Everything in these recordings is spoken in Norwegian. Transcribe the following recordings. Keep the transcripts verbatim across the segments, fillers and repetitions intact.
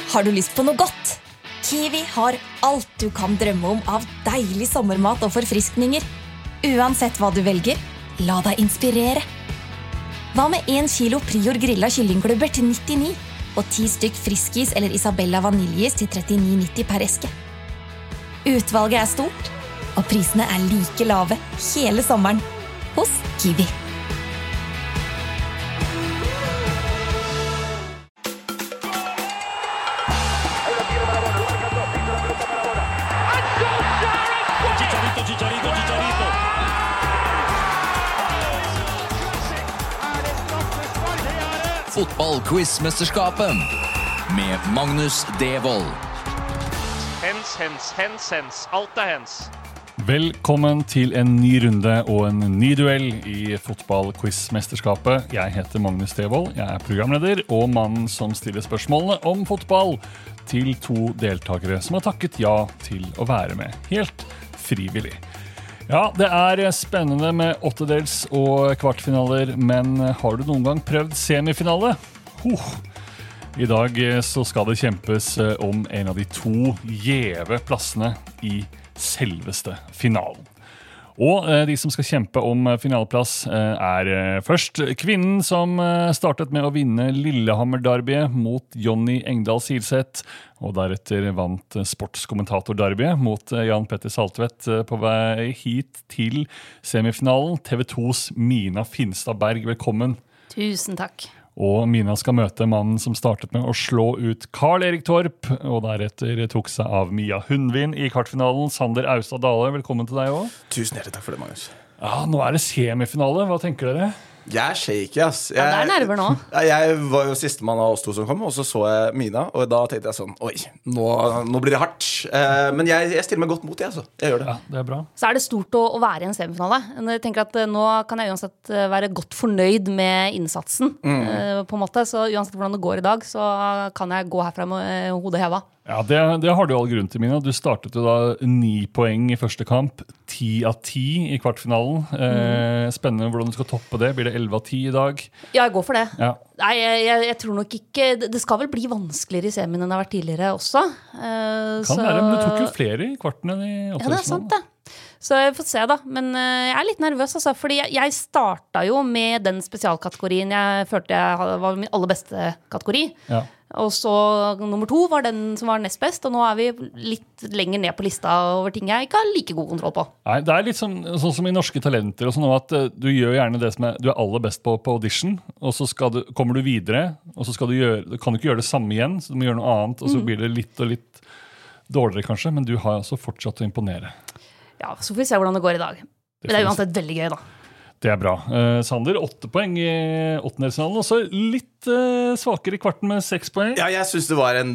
Har du lyst på noe godt? Kiwi har alt du kan drømme om av deilig sommermat og forfriskninger. Uansett hva du velger, la deg inspirere. Hva med en kilo Prior grilla kyllingklubber til nittini og ti stykk Friskis eller Isabella vaniljeis til trettini nitti per eske? Utvalget er stort, og prisene er like lave hele sommeren hos Kiwi. Fotball-quiz-mesterskapet med Magnus Devold. Hens, hens, hens, hens. Alt er hens. Velkommen til en ny runde og en ny duell i Fotball-quiz-mesterskapet. Jeg heter Magnus Devold, jeg er programleder og mannen som stiller spørsmålene om fotball til to deltakere som har takket ja til å være med, helt frivillig. Ja, det er spennende med åttedels og kvartfinaler, men har du noen gang prøvd semifinale? Huh. I dag så skal det kjempes om en av de to gjeve plassene i selveste finalen. Og de som skal kjempe om finaleplass er først kvinnen som startet med å vinne Lillehammer-derbyet mot Jonny Engdahl Silseth, og deretter vant sportskommentator-derbyet mot Jan Petter Saltvedt på vei hit til semifinalen. T V to's Mina Finstad Berg, velkommen. Tusen takk. Og Mina skal møte mannen som startet med å slå ut Karl Erik Torp, og deretter tok seg av Mia Hundvin i kvartfinalen. Sander Austad Dale, velkommen til deg også. Tusen hjertelig takk for det, Magnus. Ja, nå er det semifinale. Hva tenker dere? Jeg er shaky, ass. Jeg, ja, det er nerver nå. Jeg, jeg var jo siste mann av oss to som kom, og så så jeg Mina, og da tenkte jeg sånn, oi, nå, nå blir det hardt. Eh, men jeg, jeg stiller meg godt mot det, altså. Jeg gjør det. Ja, det er bra. Så er det stort å, å være i en semifinale. Jeg tenker at nå kan jeg uansett være godt fornøyd med innsatsen, mm. eh, på en måte. Så uansett hvordan det går i dag, så kan jeg gå herfra med hodet heva. Ja, det, det har du all grunn til, Mina. Du startet jo da ni poeng i første kamp, ti av ti i kvartfinalen. Eh, spennende hvordan du skal toppe det. Blir det elleve av ti i dag? Ja, jeg går for det. Ja. Nei, jeg, jeg, jeg tror nok ikke... Det skal vel bli vanskeligere i semien enn det har vært tidligere også. Eh, kan så... være, men du tok jo flere i kvartene i åttedelsfinalen. Ja, det er sant det. Så jeg får se da, men jeg er litt nervøs altså, fordi jeg, jeg startet jo med den spesialkategorien jeg følte jeg var min aller beste kategori. Ja. Og så nummer to var den som var nest best, og nå er vi litt lenger ned på lista over ting jeg ikke har like god kontroll på. Nei, det er litt sånn, sånn som i Norske Talenter og sånn, at du gjør gjerne det som er, du er aller best på på audition, og så skal du, kommer du videre, og så skal du gjøre, kan du ikke gjøre det samme igjen, så du må gjøre noe annet, og så blir det litt og litt dårligere kanskje, men du har altså fortsatt å imponere. Ja, så får vi se hvordan det går i dag. Men det er uansett veldig gøy da. Det er bra. Uh, Sander, åtte poeng i åttendelsfinalen, og så litt uh, svakere i kvarten med seks poeng. Ja, jeg synes det var en,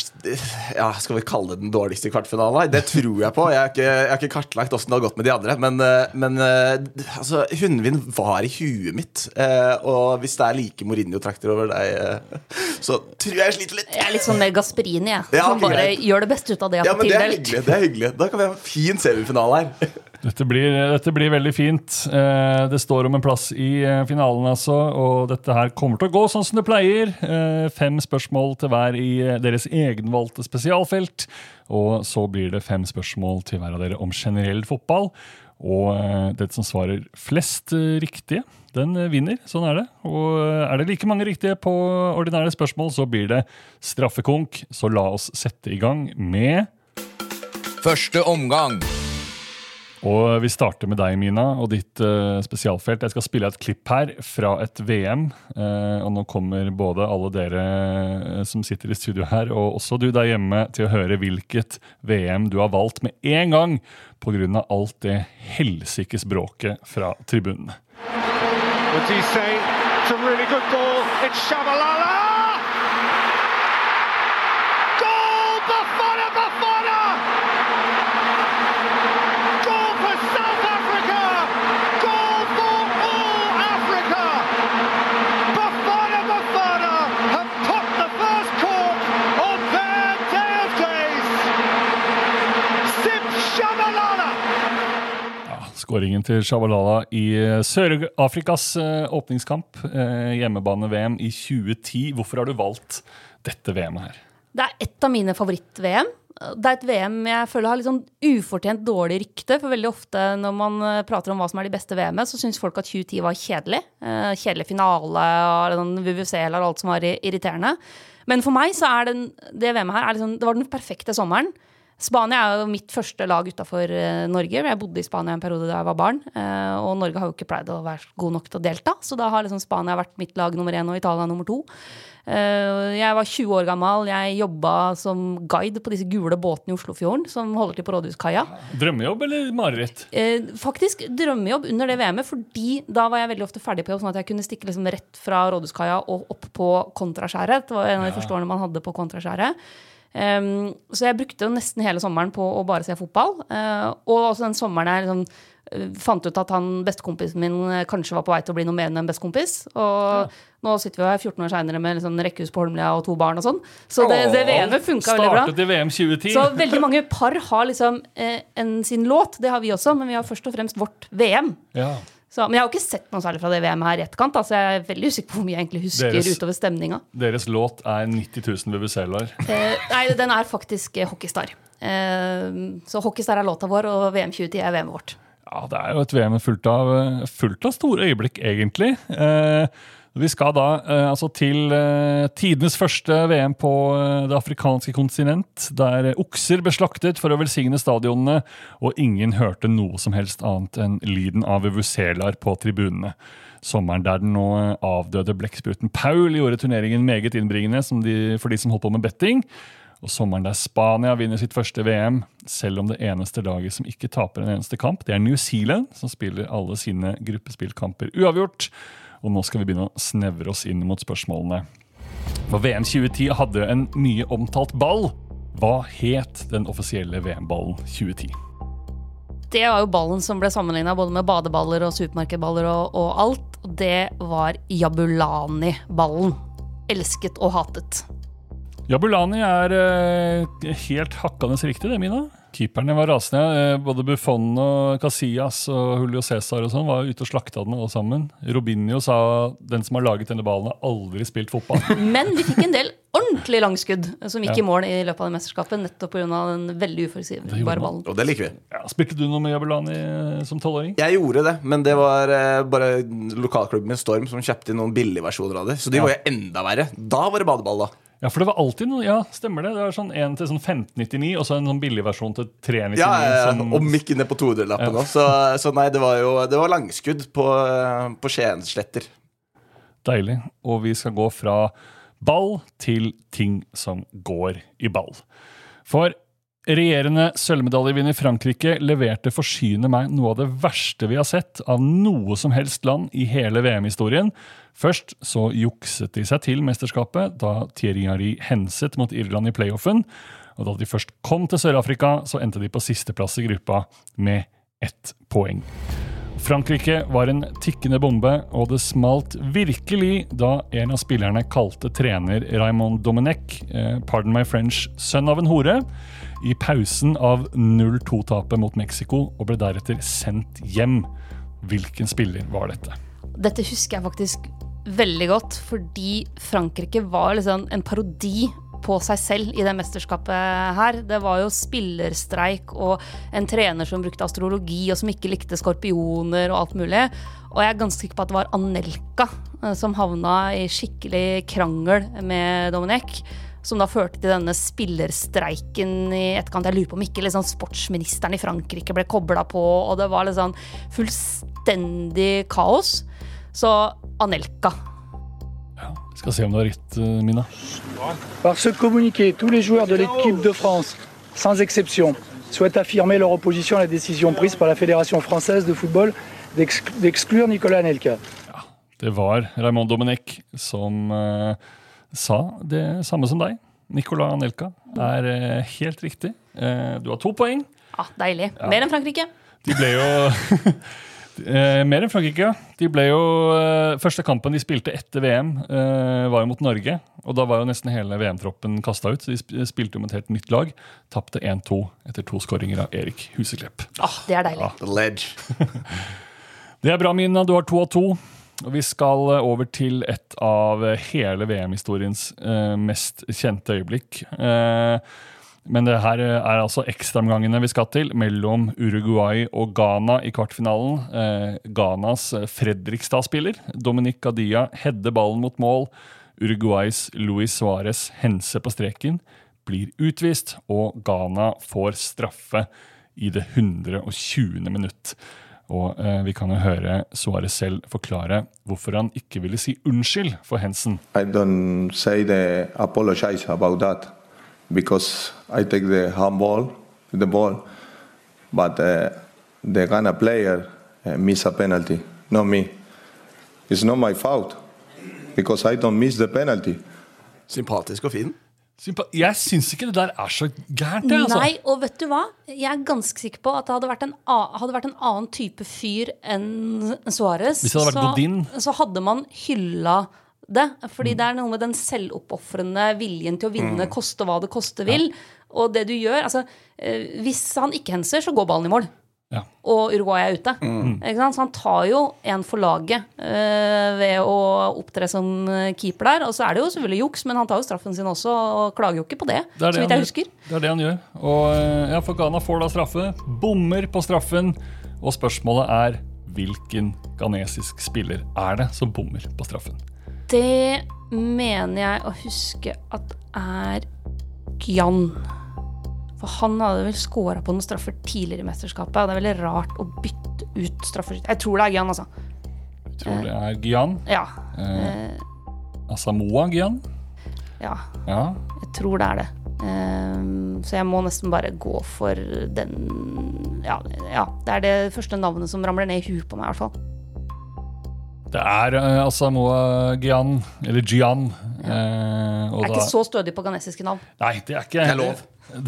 ja, skal vi kalle det den dårligste kvartfinalen? Det tror jeg på. Jeg har ikke, jeg har ikke kartlagt hvordan det har gått med de andre, men, men uh, altså, Hundvin var i huet mitt, uh, og hvis det er like Mourinho-trakter over deg, uh, så tror jeg jeg sliter litt. Jeg er litt sånn med Gasperini, jeg. Ja, som okay, bare greit. Gjør det beste ut av det jeg ja, har fått tildelt. Det er hyggelig, det er hyggelig. Da kan vi ha en fin semifinale her. Dette blir, dette blir veldig fint. Det står om en plass i finalen altså, og dette her kommer til å gå sånn som det pleier. Fem spørsmål til hver i deres egenvalgte spesialfelt, og så blir det fem spørsmål til hver av dere om generell fotball. Og det som svarer flest riktige, den vinner. Sånn er det. Og er det like mange riktige på ordinære spørsmål, så blir det straffekonk. Så la oss sette i gang med første omgang. Og vi starter med deg, Mina, og ditt uh, spesialfelt. Jeg skal spille et klipp her fra et V M, uh, og nå kommer både alle dere som sitter i studio her, og også du der hjemme til å høre hvilket V M du har valgt med en gang, på grunn av alt det helsikes bråket fra tribunene. Would you say it's a really good goal? It's Shabalala! Goal! Bafana, Bafana! Skåringen til Shabalala i Sør-Afrikas åpningskamp, hjemmebane-V M i tjue ti. Hvorfor har du valgt dette V M her? Det er et av mine favoritt-V M. Det er et V M jeg føler har litt sånn ufortjent dårlig rykte, for veldig ofte når man prater om hva som er de beste V M-ene, så synes folk at tjue ti var kjedelig. Eh, kjedelig finale og V V C og alt som var irriterende. Men for meg så er den, det V M-et her, er liksom, det var den perfekte sommeren. Spania er jo mitt første lag utenfor Norge. Jeg bodde i Spania en periode da jeg var barn, eh, og Norge har jo ikke pleid å være god nok til å delta, så da har liksom Spania vært mitt lag nummer én og Italia nummer to. Jeg var tjue år gammel, jeg jobbet som guide på disse gule båtene i Oslofjorden som holder til på Rådhuskaia. Drømmejobb eller mareritt? Eh, faktisk drømmejobb under det V M-et, fordi da var jeg veldig ofte ferdig på jobb, sånn at jeg kunne stikke liksom rett fra Rådhuskaia og opp på Kontraskjæret. Det var en av de første årene man hadde på Kontraskjæret. Um, så jeg brukte jo nesten hele sommeren på å bare se fotball. Uh, og også den sommeren jeg liksom fant ut at han bestekompisen min kanskje var på vei til å bli noe mer enn en bestekompis. Og ja. Nå sitter vi her fjorten år senere med liksom rekkehus på Holmlia og to barn og sånn. Så det, det V M-et funket veldig bra. Startet i V M tjue ti. Så veldig mange par har liksom eh, en sin låt, det har vi også, men vi har først og fremst vårt V M. Ja. Så, men jeg har ikke sett noe særlig fra det V M her i etterkant, altså jeg er veldig usikker på hvor mye jeg egentlig husker deres, utover stemninga. Deres låt er nitti tusen V V C-lar. Eh, nei, den er faktisk eh, Hockeystar. Eh, så Hockeystar er låta vår, og V M tjue ti er V M vårt. Ja, det er jo et V M fullt av, fullt av store øyeblikk, egentlig. Eh, vi skal da eh, altså til eh, tidenes første V M på eh, det afrikanske kontinent, der okser ble slaktet for å velsigne stadionene, og ingen hørte noe som helst annet enn lyden av V V C-lar på tribunene. Sommeren der den nå avdøde blekkspruten Paul gjorde turneringen meget innbringende som de, for de som holdt på med betting. Og sommeren der Spania vinner sitt første V M, selv om det eneste laget som ikke taper en eneste kamp, det er New Zealand, som spiller alle sine gruppespillkamper uavgjort. Og nå skal vi begynne å snevre oss inn mot spørsmålene. For V M tjue ti hadde en mye omtalt ball. Hva het den offisielle V M-ballen tjue ti? Det var jo ballen som ble sammenlignet både med badeballer og supermarkedballer og, og alt. Og det var Jabulani-ballen. Elsket og hatet. Jabulani er eh, helt hakkende riktig, det, Mina. Keeperne var rasende. Eh, både Buffon og Casillas og Julio Cesar og sånn var ute og slakta den alle sammen. Robinho sa den som har laget denne ballen har aldri spilt fotball. Men vi fikk en del ordentlig langskudd som gikk ja. i mål i løpet av det mesterskapet, nettopp på grunn av den veldig uforutsigbare ballen. Og det liker vi. Ja, spilte du noe med Jabulani som tolvåring? Jeg gjorde det, men det var eh, bare lokalklubben min Storm som kjøpte noen billige versjoner av det. Så de ja. var jo enda verre. Da var det badeball da. Ja, for det var alltid noe, ja, stemmer det. Det var sånn en til sånn femten nittini, og så en sånn billig versjon til tre nittini. Ja, ja, ja. Som... og mikken ned på to hundre-lappen ja. også. Så, så nei, det var jo det var langskudd på, på Skiensletter. Deilig. Og vi skal gå fra ball til ting som går i ball. For regjerende sølvmedaljevinner Frankrike leverte forsyne meg noe av det verste vi har sett av noe som helst land i hele V M-historien. Først så jukset de seg til mesterskapet da Thierry Henry henset mot Irland i playoffen, og da de først kom til Sør-Afrika så endte de på sisteplass i gruppa med ett poeng. Frankrike var en tikkende bombe, og det smalt virkelig da en av spillerne kalte trener Raymond Domenech, eh, pardon my French, sønn av en hore, i pausen av null to-tapet mot Mexico og ble deretter sendt hjem. Hvilken spiller var dette? Dette husker jeg faktisk veldig godt, fordi Frankrike var liksom en parodi på seg selv i det mesterskapet her. Det var jo spillerstreik og en trener som brukte astrologi og som ikke likte skorpioner og alt mulig. Og jeg er ganske sikker på at det var Anelka som havna i skikkelig krangel med Domenech, som da førte til denne spillerstreiken i etterkant. Jeg lurer på om ikke liksom, sportsministeren i Frankrike ble koblet på, og det var liksom fullstendig kaos. Så Anelka. Ja, vi skal se om du har rett, Mina. Par ce communiqué, tous les joueurs de l'équipe de France, sans exception, souhaitent affirmer leur opposition à la décision prise par la Fédération française de football d'exclure Nicolas Anelka. Ja, det var Raymond Domenech som uh, sa det samme som deg. Nicolas Anelka er uh, helt riktig. Uh, du har to poeng. Ja, deilig. Ja. Mer enn Frankrike. De ble jo... Eh, mer enn Frankrike. De ble jo eh, første kampen de spilte etter V M eh, var jo mot Norge, og da var jo nesten hele V M-troppen kastet ut. De spilte jo med et helt nytt lag. Tappte en to etter to skåringer av Erik Huseklepp. Ah, det er deilig. The ledge. Det er bra, Mina. Du har to av to. og vi skal over til et av hele V M-historiens uh, mest kjente øyeblikk. Uh, men det her er altså ekstraomgangene vi skal til mellom Uruguay og Ghana i kvartfinalen. Uh, Ghanas Fredrikstad-spiller, Dominic Gadia, hedde ballen mot mål. Uruguays Luis Suarez hense på streken, blir utvist, og Ghana får straffe i det hundre og tjuende minutt. Og eh, vi kan jo høre Suarez selv forklare hvorfor han ikke ville si unnskyld for hensen. I don't say the apologize about that because I take the handball, the ball, but uh, the Ghana player uh, miss a penalty, not me. It's not my fault because I don't miss the penalty. Sympatisk og fin. Sympa- jeg synes ikke det der er så gærent det, altså. Nei, og vet du hva? Jeg er ganske sikker på at det hadde vært en, a- hadde vært en annen type fyr enn Suarez. Hvis det hadde vært så, Godin. så hadde man hylla det. Fordi mm. det er noe med den selvoppofrende viljen til å vinne, mm. koste hva det koste vil. Ja. Og det du gjør, altså, hvis han ikke henser, så går ballen i mål. Ja. Og Uruguay er ute. Mm. Ikke sant? Så han tar jo en for laget uh, ved å opptre som keeper der. Og så er det jo selvfølgelig juks, men han tar jo straffen sin også og klager jo ikke på det, det, det så vidt jeg husker. Det er det han gjør. Og ja, for Ghana får da straffe, bommer på straffen, og spørsmålet er hvilken ghanesisk spiller er det som bommer på straffen? Det mener jeg å huske at er Gyan. For han hadde vel skåret på noen straffer tidligere i mesterskapet, og det er veldig rart å bytte ut straffer. Jeg tror det er Gyan, altså. Jeg tror det er Gyan. Ja. Eh, Asamoah Gyan. Ja. ja, jeg tror det er det. Um, så jeg må nesten bare gå for den ja, ja, det er det første navnet som ramler ned i huet på meg i hvert fall. Det er uh, Asamoah Gyan, eller Gyan. Ja. Uh, og jeg er da... ikke så stødig på ghanesiske navn. Nei, det er ikke det er lov.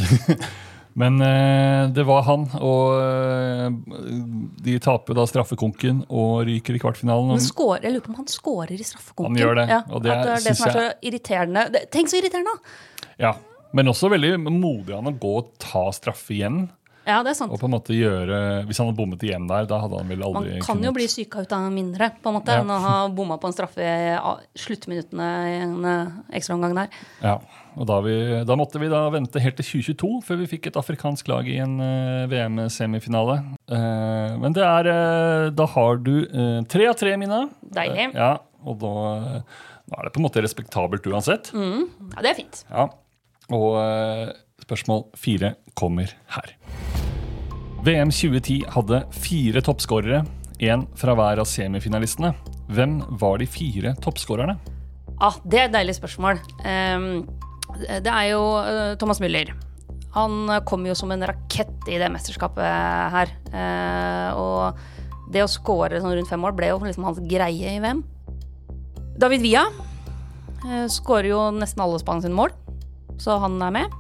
Men uh, det var han, og uh, de taper da straffekonken og ryker i kvartfinalen. Men skår, jeg lurer på om han skårer i straffekonken. Han gjør det, ja, og det, at det er det som er så irriterende. Det, tenk så irriterende! Ja, men også veldig modig han å gå og ta straffe igjen. Ja, det er sant. Og på en måte gjøre, hvis han hadde bommet igjen der, da hadde han vel aldri Man kan kunnet... jo bli syka ut av mindre, på en måte, ja. enn å ha bommet på en straffe i sluttminuttene i en ekstra omgang der. Ja, og da, vi, da måtte vi da vente helt til tjue tjueto før vi fikk et afrikansk lag i en uh, V M-semifinale. Uh, men det er, uh, da har du uh, tre av tre, Mina. Deilig. Uh, ja, og da, uh, da er det på en måte respektabelt uansett. Mm, ja, det er fint. Ja, og uh, spørsmål fire kommer her. V M tjue ti hadde fire toppskårere, en fra hver av semifinalistene. Hvem var de fire toppskårerne? Ah, det er et deilig spørsmål. Um, det er jo uh, Thomas Müller. Han kom jo som en rakett i det mesterskapet her. Uh, og det å skåre sånn rundt fem år ble jo liksom hans greie i V M. David Villa uh, skårer jo nesten alle Spania sine mål, så han er med.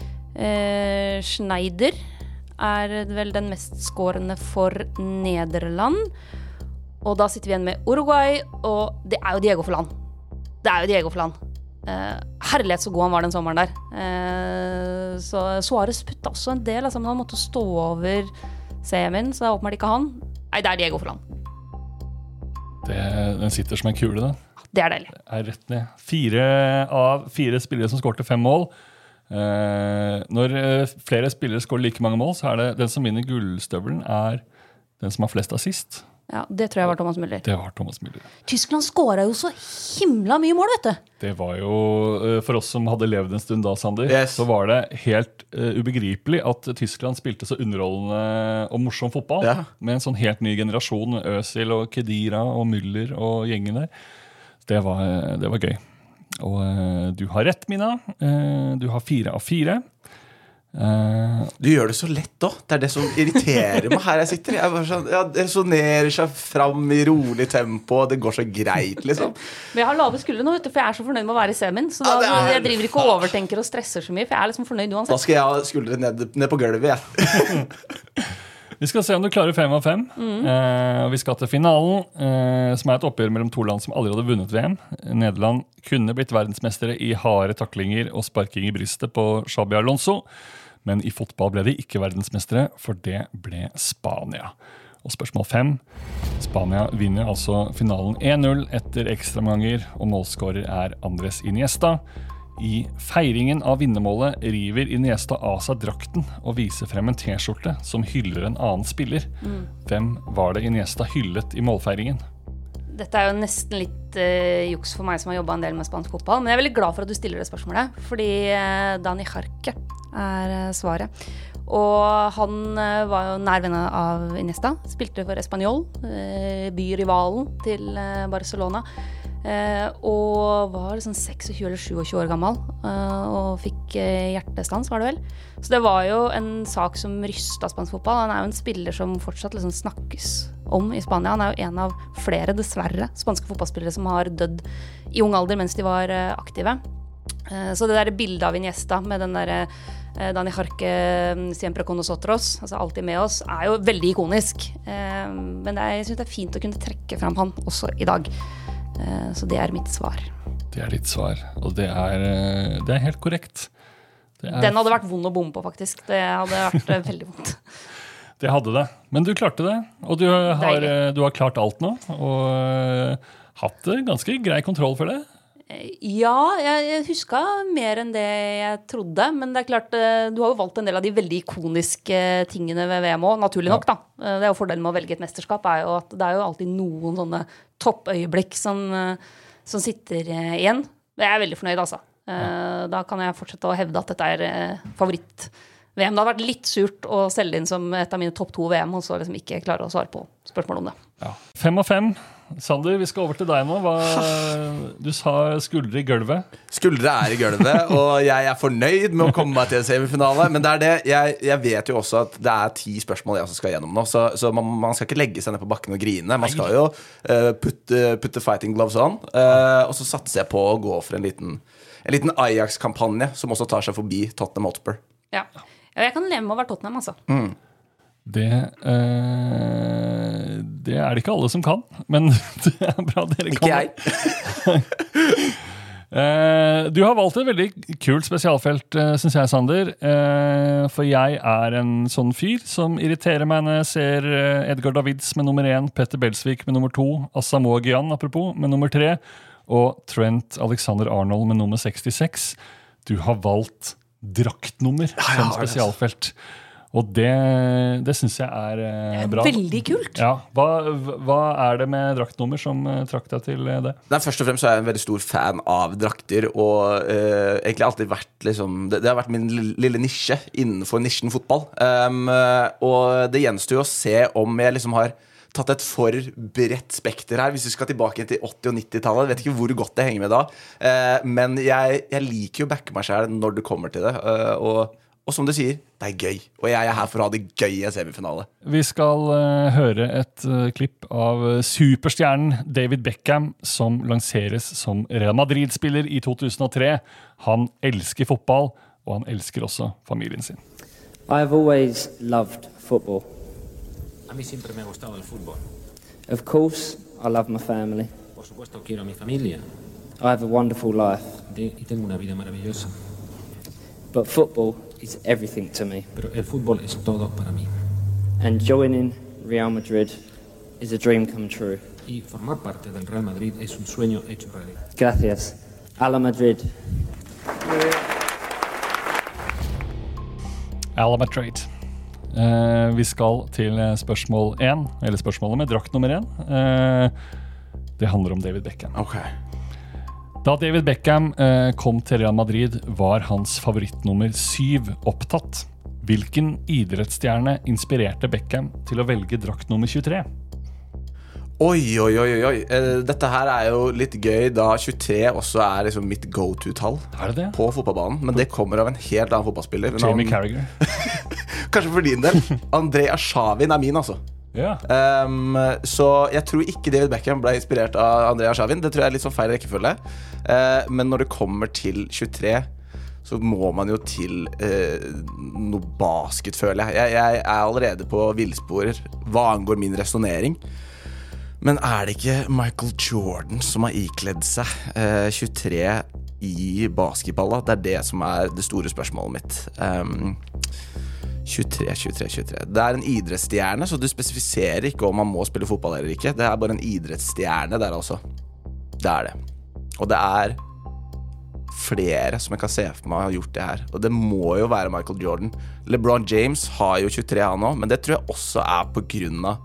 Uh, Schneider er vel den mest skårende for Nederland. Og da sitter vi igjen med Uruguay, og det er jo Diego Forlan. Det er jo Diego Forlan. Eh, herlighet så god han var den sommeren der. Eh, så Suarez putta også en del, altså, men han måtte stå over semien, så det er åpenbart ikke han. Nei, det er Diego Forlan. Det, den sitter som en kule, da. Det er deilig. Det er rett ned. Fire av fire spillere som skårte fem mål. Uh, når uh, flere spillere skårer like mange mål, så er det den som vinner gullstøvelen er den som har flest assist. Ja, det tror jeg var Thomas Müller. Det var Thomas Müller. Tyskland skåret jo så himla mye mål, vet du. Det var jo, uh, for oss som hadde levd en stund da, Sander, yes. så var det helt uh, ubegripelig at Tyskland spilte så underholdende og morsom fotball, ja. med en sånn helt ny generasjon, Özil og Khedira og Müller og gjengen der. Det var, det var gøy. Og uh, du har rett, Mina. Uh, du har fire av fire. Uh, du gjør det så lett da. Det er det som irriterer meg her jeg sitter. Jeg bare sånn, ja, det resonerer seg fram i rolig tempo, og det går så greit, liksom. Men jeg har lave skuldre nå, vet du, for jeg er så fornøyd med å være i semien. Så da, ja, er... jeg driver ikke og overtenker og stresser så mye, for jeg er liksom fornøyd uansett. Da skal jeg ha skuldre ned, ned på gulvet, jeg. Vi skal se om du klarer fem av fem. Mm. Eh, vi skal til finalen, eh, som er et oppgjør mellom to land som aldri hadde vunnet V M. Nederland kunne blitt verdensmestere i harde taklinger og sparking i brystet på Xabi Alonso, men i fotball ble de ikke verdensmestere, for det ble Spania. Og spørsmål fem. Spania vinner altså finalen en null etter ekstraomganger, og målskårer er Andres Iniesta. I feiringen av vinnermålet river Iniesta av seg drakten og viser frem en t-skjorte som hyller en annen spiller. Mm. Hvem var det Iniesta hyllet i målfeiringen? Dette er jo nesten litt uh, juks for meg som har jobbet en del med spansk fotball, men jeg er veldig glad for at du stiller det spørsmålet, fordi uh, Dani Jarque er uh, svaret. Og han uh, var jo nær venn av Iniesta, spilte for Espanyol, uh, byrivalen til uh, Barcelona. Uh, og var liksom tjueseks eller tjuesju år gammel uh, og fikk uh, hjertestans, var det vel. Så det var jo en sak som rystet spansk fotball. Han er jo en spiller som fortsatt liksom snakkes om i Spania. Han er jo en av flere, dessverre, spanske fotballspillere som har dødd i ung alder mens de var uh, aktive. Uh, så det der bildet av Iniesta med den der uh, Dani Jarque siempre con nosotros, altså alltid med oss, er jo veldig ikonisk. Uh, men det er, jeg synes det er fint å kunne trekke frem han også i dag. Så det er mitt svar. Det er ditt svar, og det er, det er helt korrekt. Det er... Den hadde vært vond å bomme på, faktisk. Det hadde vært veldig vondt. Det hadde det, men du klarte det. Og du har, du har klart alt nå, og hatt ganske grei kontroll for det. Ja, jeg husket mer enn det jeg trodde, men det er klart, du har jo valgt en del av de veldig ikoniske tingene ved V M også, naturlig nok da. Det er jo fordelen med å velge et mesterskap, er jo at det er jo alltid noen sånne toppøyeblikk som, som sitter igjen. Det er jeg veldig fornøyd, altså. Ja. Da kan jeg fortsette å hevde at dette er favoritt-V M. Det hadde vært litt surt å selge inn som et av mine topp to V M, og så liksom ikke klare å svare på spørsmål om det. Ja. Fem og fem. Sander, vi skal over til deg nå. Hva, du sa skuldre i gulvet. Skuldre er i gulvet, og jeg er fornøyd med å komme meg til en semifinale. Men det er det, jeg, jeg vet jo også at det er ti spørsmål jeg også skal gjennom nå, så, så man, man skal ikke legge seg ned på bakken og grine. Man skal jo uh, putte, putte fighting gloves on, uh, og så satser jeg på å gå for en liten, en liten Ajax-kampanje som også tar seg forbi Tottenham Hotspur. Ja, jeg kan leve med å være Tottenham, altså. Mm. Det, eh, det er det ikke alle som kan, men det er bra dere kan. Ikke jeg. eh, du har valgt et veldig kult spesialfelt, eh, synes jeg, Sander. Eh, for jeg er en sånn fyr som irriterer meg når jeg ser Edgar Davids med nummer én, Petter Belsvik med nummer to, Asamoah Gyan, apropos, med nummer tre, og Trent Alexander-Arnold med nummer sekstiseks. Du har valgt draktnummer som spesialfelt. Og det, det synes jeg er eh, bra. Veldig kult. Ja. Hva, hva er det med draktnummer som eh, trakk deg til det? Nei, først og fremst så er jeg en veldig stor fan av drakter, og eh, egentlig alltid vært liksom, det, det har vært min lille, lille nisje innenfor nisjen fotball. Um, og det gjenstår jo å se om jeg liksom har tatt et for bredt spekter her, hvis vi skal tilbake til åtti- og nittitallet. Jeg vet ikke hvor godt det henger med da, uh, men jeg, jeg liker jo å backe meg selv når det kommer til det, uh, og Og som du sier, det er gøy. Og jeg er her for å ha det gøy i en semifinale. Vi skal uh, høre et uh, klipp av superstjernen David Beckham, som lanseres som Real Madrid-spiller i to tusen og tre. Han elsker fotball, og han elsker også familien sin. I have always loved football. A mí siempre me ha gustado el fútbol. Of course, I love my family. Por supuesto, quiero a mi familia. I have a wonderful life. De, y tengo una vida maravillosa. But football is everything to me. Pero el fútbol es todo para mí. And joining Real Madrid is a dream come true. Y formar parte del Real Madrid es un sueño hecho realidad. Gracias. A la Madrid. A la Madrid. Uh, vi skal til spørsmål én, eller spørsmålet med drakt nummer én. Uh, det handler om David Beckham. Ok. Da David Beckham eh, kom til Real Madrid, var hans favorittnummer syv opptatt. Hvilken idrettsstjerne inspirerte Beckham til å velge drakt nummer tjuetre? Oi, oi, oi, oi. Eh, dette her er jo litt gøy, da tjuetre også er liksom mitt go-to-tall på fotballbanen. Men det kommer av en helt annen fotballspiller. Jamie Carragher. Kanskje for din del. Andrej Arshavin er min, altså. Ja. Um, så jeg tror ikke David Beckham ble inspirert av Andrej Arshavin. Det tror jeg er litt sånn feil rekkefølge. uh, Men når det kommer til tjuetre, så må man jo til uh, noe basket, føler jeg. jeg Jeg er allerede på villspor hva angår min resonering. Men er det ikke Michael Jordan som har ikledd seg uh, tjuetre i basketball? Det er det som er det store spørsmålet mitt. um, tjuetre, tjuetre, tjuetre. Det er en idrettsstjerne, så du spesifiserer ikke om man må spille fotball eller ikke. Det er bare en idrettsstjerne der også. Det er det. Og det er flere som jeg kan se for meg har gjort det her. Og det må jo være Michael Jordan. LeBron James har jo tjuetre han også, men det tror jeg også er på grunn av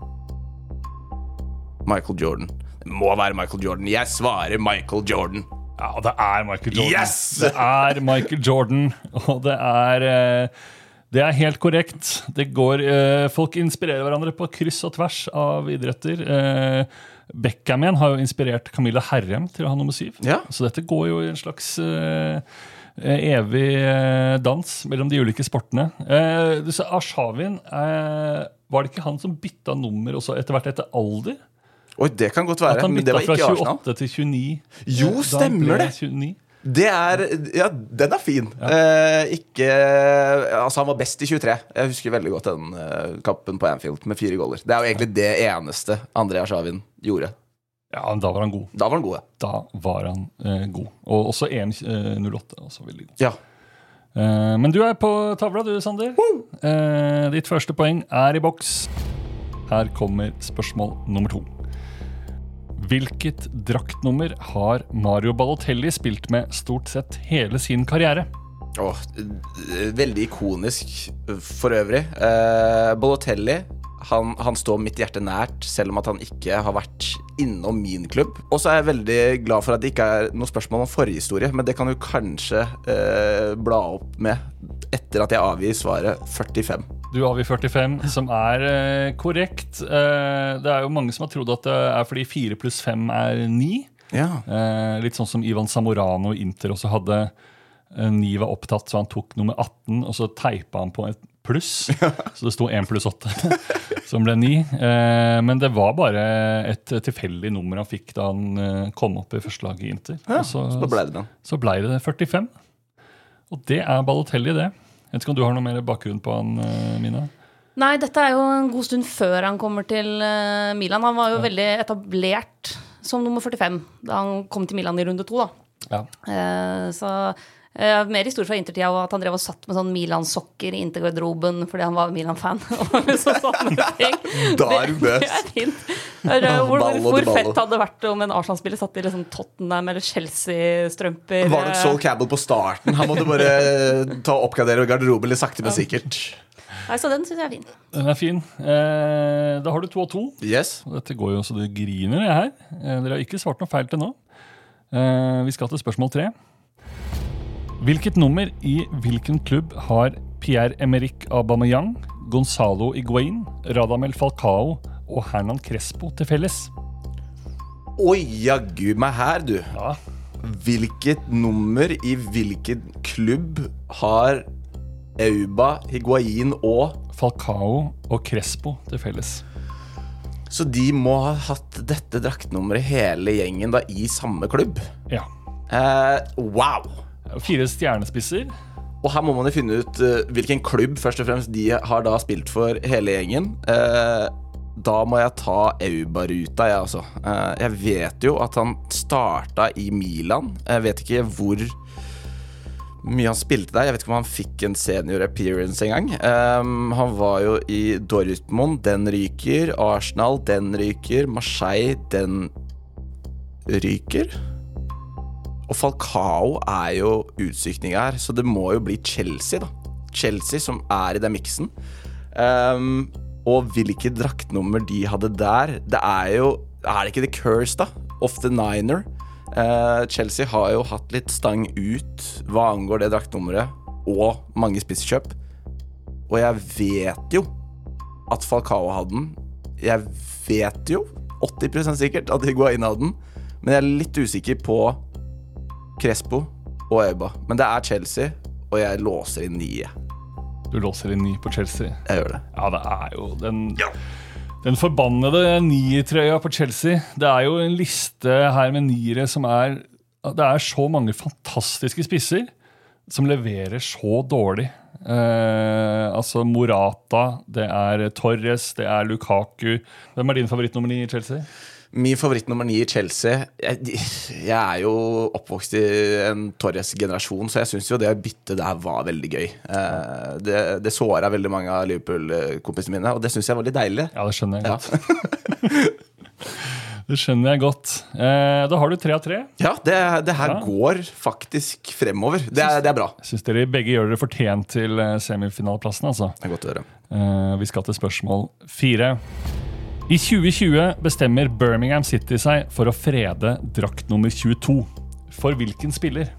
Michael Jordan. Det må være Michael Jordan. Jeg svarer Michael Jordan. Ja, det er Michael Jordan. Yes! Det er Michael Jordan, og det er... Det er helt korrekt. Det går, eh, folk inspirerer hverandre på kryss og tvers av idretter. Eh, Beckham igjen har jo inspirert Camilla Herrem til å ha nummer syv. Ja. Så dette går jo i en slags eh, evig eh, dans mellom de ulike sportene. Eh, du sa Arshavin, eh, var det ikke han som bytta nummer også etter hvert etter alder? Oi, det kan godt være, men det var ikke Arsenal. At han bytta fra Arsenal. tjueåtte til tjueni. Jo, stemmer det. tjueni. Det er, ja, den er fin. Ja. Eh, ikke, altså han var best i tjuetre. Jeg husker veldig godt den eh, kampen på Anfield med fire goller. Det er jo egentlig det eneste André Arshavin gjorde. Ja, da var han god. Da var han god, ja. Da var han eh, god. Og også E M null åtte, også veldig god. Ja. Eh, men du er på tavla, du, Sander. Eh, ditt første poeng er i boks. Her kommer spørsmål nummer to. Hvilket draktnummer har Mario Balotelli spilt med stort sett hele sin karriere? Åh, veldig ikonisk for øvrig. Eh, Balotelli, han, han står mitt hjerte nært, selv om at han ikke har vært innom min klubb. Og så er jeg veldig glad for at det ikke er noe spørsmål om forhistorie, men det kan du kanskje eh, bla opp med etter at jeg avgir svaret førtifem. Du avgir førtifem, som er eh, korrekt. Eh, det er jo mange som har trodd at det er fordi fire pluss fem er ni. Ja. Eh, litt sånn som Ivan Zamorano i Inter også hadde eh, ni var opptatt, så han tok nummer atten, og så teipa han på et pluss. Så det sto en pluss åtte, som ble ni. Eh, men det var bare et tilfeldig nummer han fikk da han eh, kom opp i første lag i Inter. Ja, og så, så ble det den. Så ble det førtifem. Og det er Balotelli, det. Jeg vet ikke om du har noe mer bakgrunn på han, Mina? Nei, dette er jo en god stund før han kommer til Milan. Han var jo ja. veldig etablert som nummer førtifem da han kom til Milan i runde to, da. Ja. Eh, så eh, mer historie fra Intertida, og at han drev og satt med sånn Milan-sokker i Intergarderoben fordi han var Milan-fan. så sånne ting. Da er du best. Det er fint. Hvor, hvor, hvor fett hadde det vært om en Arsenal-spiller satt i liksom Tottenham eller Chelsea-strømper? Var det Sol Campbell på starten? Han måtte bare ta oppgradere garderoben litt sakte, men sikkert. Nei, så den synes jeg er fin. Den er fin. Eh, da har du to og to. Yes. Og dette går jo så det griner det her. Eh, dere har ikke svart noe feil til nå. Eh, vi skal til spørsmål tre. Hvilket nummer i hvilken klubb har Pierre-Emerick Aubameyang, Gonzalo Higuaín, Radamel Falcao og Hernan Crespo til felles? Oi, jaggu meg her, du. Ja. Hvilket nummer i hvilken klubb har Auba, Higuaín og Falcao og Crespo til felles? Så de må ha hatt dette draktnummeret hele gjengen da i samme klubb? Ja. Eh, wow! Fire stjernespisser. Og her må man jo finne ut uh, hvilken klubb først og fremst de har da spilt for hele gjengen. Eh, da må jeg ta Auba-ruta, jeg altså. Eh, jeg vet jo at han startet i Milan. Jeg vet ikke hvor mye han spilte der. Jeg vet ikke om han fikk en senior appearance en gang. Um, han var jo i Dortmund, den ryker. Arsenal, den ryker. Marseille, den ryker. Og Falcao er jo utsykning her, så det må jo bli Chelsea da. Chelsea som er i den miksen. Um, og hvilke draktnummer de hadde der, det er jo, er det ikke The Curse da? Of the Niner. Uh, Chelsea har jo hatt litt stang ut hva angår det draktnummeret, og mange spisskjøp. Og jeg vet jo at Falcao hadde den. Jeg vet jo åtti prosent sikkert at Higuaín hadde den, men jeg er litt usikker på Crespo og Auba. Men det er Chelsea, og jeg låser inn nye. Du låser inn ni på Chelsea? Jeg gjør det. Ja, det er jo den, ja. den forbannede ni-trøya på Chelsea. Det er jo en liste her med niere som er... Det er så mange fantastiske spisser som leverer så dårlig. Eh, altså Morata, det er Torres, det er Lukaku. Hvem er din favorittnummer i Chelsea? Min favoritt nummer ni I Chelsea jeg, jeg er jo oppvokst I en Torres-generasjon, så jeg synes jo det byttet der var veldig gøy. eh, Det, det såret veldig mange av Liverpool-kompisene mine, og det synes jeg var litt deilig. Ja, det skjønner jeg godt. Det skjønner jeg godt. eh, Da har du tre av tre. Ja, det, det her Ja. går faktisk fremover. Det er, det er bra. Jeg synes dere begge gjør dere fortjent til eh, semifinaleplassen, altså. Det er godt å høre. Eh, Vi skal til spørsmål fire. I tjue tjue bestemmer Birmingham City seg for å frede drakt nummer tjueto. For hvilken spiller?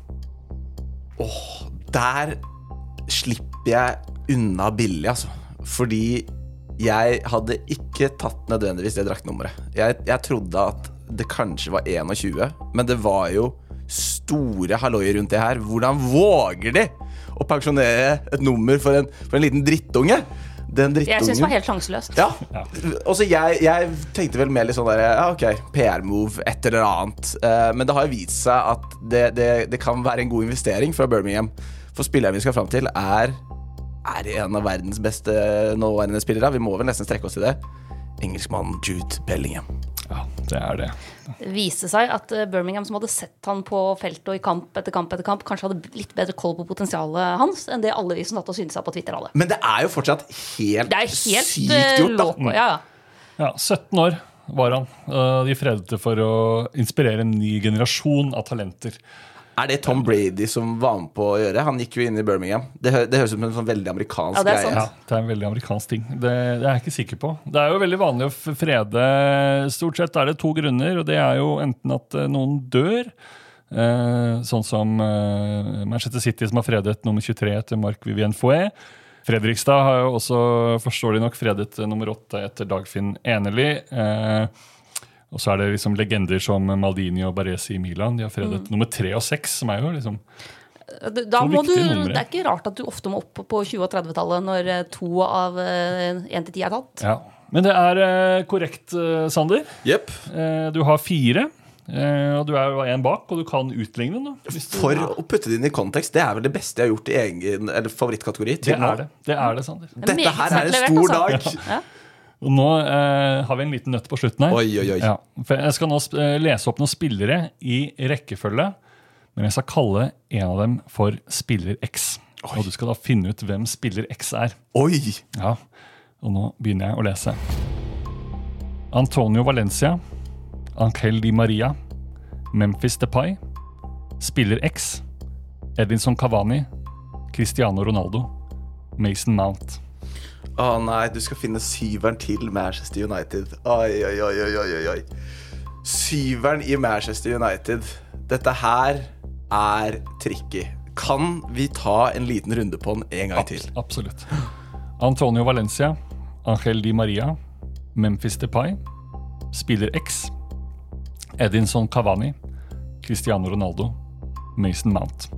Åh, der slipper jeg unna billig, altså. Fordi jeg hadde ikke tatt nødvendigvis det draktnummeret. Jeg, jeg trodde at det kanskje var tjueen, men det var jo store halloier rundt det her. Hvordan våger de å pensjonere et nummer for en, for en liten drittunge? Den drittungen. Jeg synes det var helt sjanseløst. Ja, også jeg, jeg tenkte vel mer litt sånn der, ja ok, P R-move, et eller annet. Eh, men det har jo vist seg at det, det, det kan være en god investering fra Birmingham. For spilleren vi skal frem til er, er en av verdens beste nåværende spillere. Vi må vel nesten strekke oss til det. Engelskmannen Jude Bellingham. Ja, det er det. Det viste seg at Birmingham, som hadde sett han på feltet og I kamp etter kamp etter kamp, kanskje hadde litt bedre koll på potensialet hans enn det alle vi som satt og syntes på Twitter hadde. Men det er jo fortsatt helt, det er helt sykt gjort, da. Låko, ja. Ja, sytten år var han. De fredet det for å inspirere en ny generasjon av talenter. Er det Tom Brady som var med på å gjøre? Han gikk jo inn I Birmingham. Det, hø det høres ut som en sånn veldig amerikansk ja, det er greie. Ja, det er en veldig amerikansk ting. Det, det er jeg ikke sikker på. Det er jo veldig vanlig å frede. Stort sett er det to grunner, og det er jo enten at noen dør, eh, sånn som eh, Manchester City som har fredet nummer tjuetre etter Marc-Vivien Foé. Fredrikstad har jo også, forståelig nok, fredet nummer åtte etter Dagfinn Enerly. Eh, Og så er det liksom legender som Maldini og Baresi I Milan. De har fredet mm. nummer tre og seks, som er jo liksom da må du, det er ikke rart at du ofte må opp på tjue- og trettitallet når to av én til ti er tatt. Ja. Men det er eh, korrekt, eh, Sander. Yep. Eh, du har fire, eh, og du er jo en bak, og du kan utligne nå. For ja. Å putte det inn I kontekst, det er vel det beste jeg har gjort I egen eller favorittkategori. Det er det, det er det, Sander. Det Dette her er en stor dag. Ja. Og nå eh, har vi en liten nøtt på slutten her. Oi, oi, oi. Ja, for jeg skal nå lese opp noen spillere I rekkefølge, men jeg skal kalle en av dem for spiller X. Oi. Og du skal da finne ut hvem spiller X er. Oi! Ja, og nå begynner jeg å lese. Antonio Valencia, Ángel Di Maria, Memphis Depay, spiller X, Edinson Cavani, Cristiano Ronaldo, Mason Mount. Å oh, nei, du skal finne syveren til Manchester United. Oi, oi, oi, oi, oi, oi. Syveren I Manchester United. Dette her er tricky. Kan vi ta en liten runde på den en gang til? Absolutt. Antonio Valencia, Ángel Di Maria, Memphis Depay, spiller X, Edinson Cavani, Cristiano Ronaldo, Mason Mount.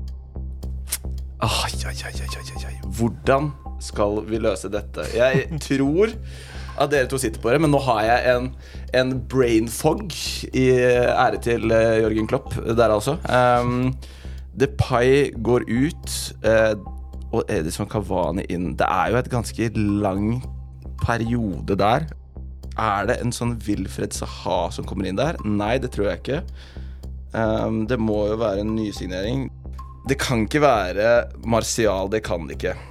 Ai, ai, ai, ai, ai, ai. Hvordan skal vi løse dette? Jeg tror at dere to sitter på det, men nå har jeg en, en brain fog I ære til uh, Jørgen Klopp der altså. Um, Depay går ut, uh, og Edinson Cavani inn. Det er jo et ganske lang periode der. Er det en sånn Wilfred Zaha som kommer inn der? Nei, det tror jeg ikke. Um, det må jo være en nysignering. Det kan ikke være Martial, det kan det ikke.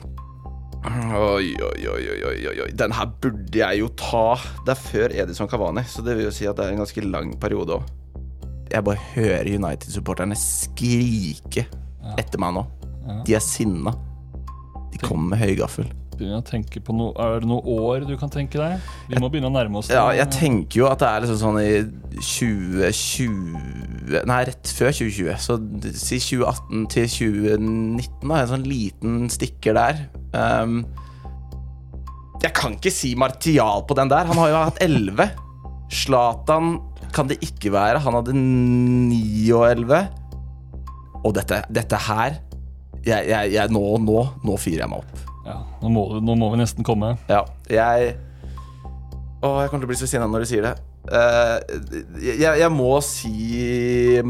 Oi, oi, oi, oi, oi, oi. Den her burde jeg jo ta. Det er før Edinson Cavani, så det vil jo si at det er en ganske lang periode også. Jeg bare hører United-supporterne skrike etter meg nå. De er sinna. De kommer med høygaffel. Begynner å tenke på noe, er det noe år du kan tenke deg? Vi må begynne å nærme oss det. Ja, jeg tenker jo at det er liksom sånn I tjue tjue Nei, rett før tjue tjue. Så si tjue atten til tjue nitten da, en sånn liten stikker der. um, Jeg kan ikke si Martial på den der. Han har jo hatt elleve. Zlatan kan det ikke være. Han hadde ni og elleve. Og dette, dette her jeg, jeg, jeg, nå, nå, nå fyrer jeg meg opp. Ja, nå må, nå må vi nesten komme. Ja, jeg Åh, jeg kommer til å bli så sinnet når du sier det. uh, jeg, jeg må si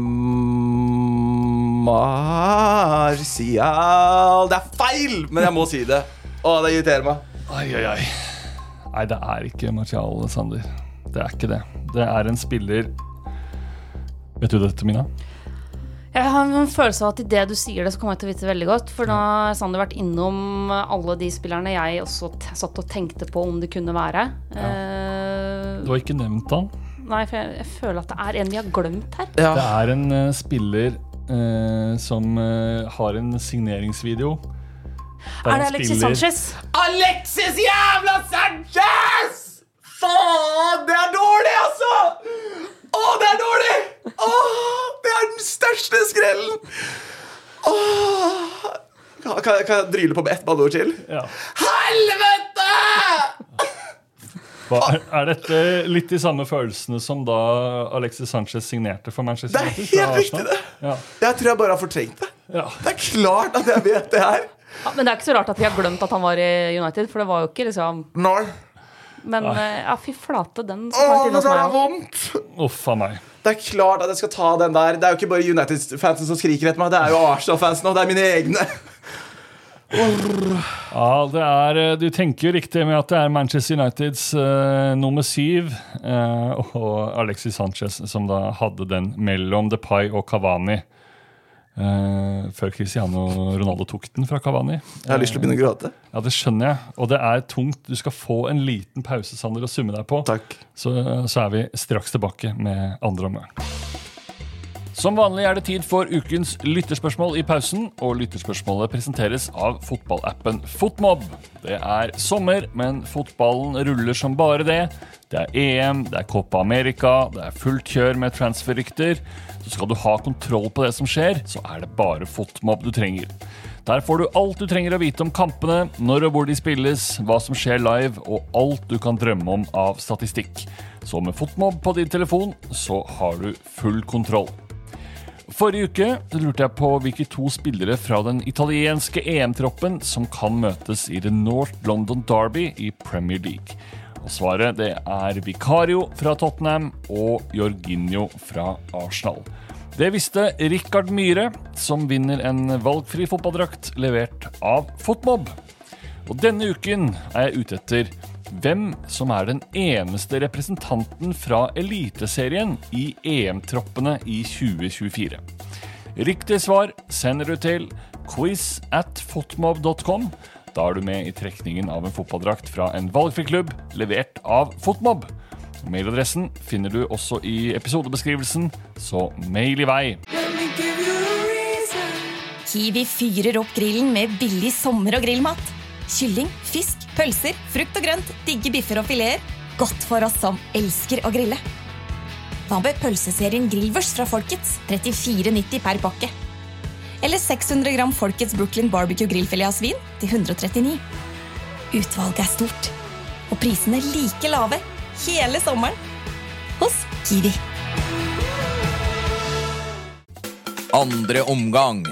Martial. Det er feil, men jeg må si det. Åh, det irriterer meg. Ai, ai, ai. Nei, det er ikke Martial, Sander. det er ikke det. Det er en spiller. Vet du dette, Mina? Jeg har en følelse av at i det du sier det, så kommer jeg til å vite veldig godt. For da har Sander vært innom alle de spillerne jeg også t- satt og tenkte på om det kunne være. Ja. Uh, Du har ikke nevnt han? Nei, for jeg, jeg føler at det er en vi har glemt her. Ja. Det er en uh, spiller uh, som uh, har en signeringsvideo. Er det Alexis spiller... Sanchez? Alexis jævla Sanchez! Faen, det er dårlig, altså! Åh, det er dårlig! Åh, det er den største skrellen! Åh, kan, kan, kan jeg dryle på med ett banneord til? Ja. Helvete! Hva, er, er dette litt de samme følelsene som da Alexis Sanchez signerte for Manchester United? Det er helt riktig det. Ja. Jeg tror jeg bare har fortrengt det. Ja. Det er klart at jeg vet det her. Ja, men det er ikke så rart at vi har glemt at han var i United, for det var jo ikke liksom... Nei. Men ja, fy flate, den Åh, det der er vondt. Uff av meg. Det er klart at jeg skal ta den der. Det er jo ikke bare United-fansen som skriker etter meg. Det er jo Arsenal-fansen, og det er mine egne. Ja, det er, du tenker jo riktig med at det er Manchester Uniteds uh, nummer syv uh, og Alexis Sanchez som da hadde den mellom Depay og Cavani uh, før Cristiano Ronaldo tok den fra Cavani. Jeg har lyst til å begynne å gråte. Ja, det skjønner jeg, og det er tungt. Du skal få en liten pause, Sander, å summe deg på. Takk. Så, så er vi straks tilbake med andre omgang. Som vanlig er det tid for ukens lytterspørsmål i pausen, og lytterspørsmålet presenteres av fotballappen Fotmob. Det er sommer, men fotballen ruller som bare det. Det er E M, det er Copa America, det er fullt kjør med transferrykter. Så skal du ha kontroll på det som skjer, så er det bare Fotmob du trenger. Der får du alt du trenger å vite om kampene, når og hvor de spilles, hva som skjer live, og alt du kan drømme om av statistikk. Så med Fotmob på din telefon, så har du full kontroll. Forrige uke lurte jeg på hvilke to spillere fra den italienske E M-troppen som kan møtes i The North London Derby i Premier League. Og svaret det er Vicario fra Tottenham og Jorginho fra Arsenal. Det visste Rikard Myhre, som vinner en valgfri fotballdrakt levert av Fotmob. Og denne uken er jeg ute etter hvem som er den eneste representanten fra eliteserien i E M-troppene i tjue tjuefire. Riktig svar sender du til quiz at fotmob dot com. Da er du med i trekningen av en fotballdrakt fra en valgfri klubb, levert av Fotmob. Mailadressen finner du også i episodebeskrivelsen, så mail i vei. Kiwi fyrer opp grillen med billig sommer- og grillmat. Kylling, fisk, pølser, frukt og grønt, digge biffer og fileter. Godt for oss som elsker å grille. Hva med pølseserien Grillvers fra Folkets? trettifire nitti per pakke. Eller seks hundre gram Folkets Brooklyn Barbecue grillfilet av svin til hundre og trettini. Utvalget er stort, og prisene like lave hele sommeren hos Kiwi. Andre omgang.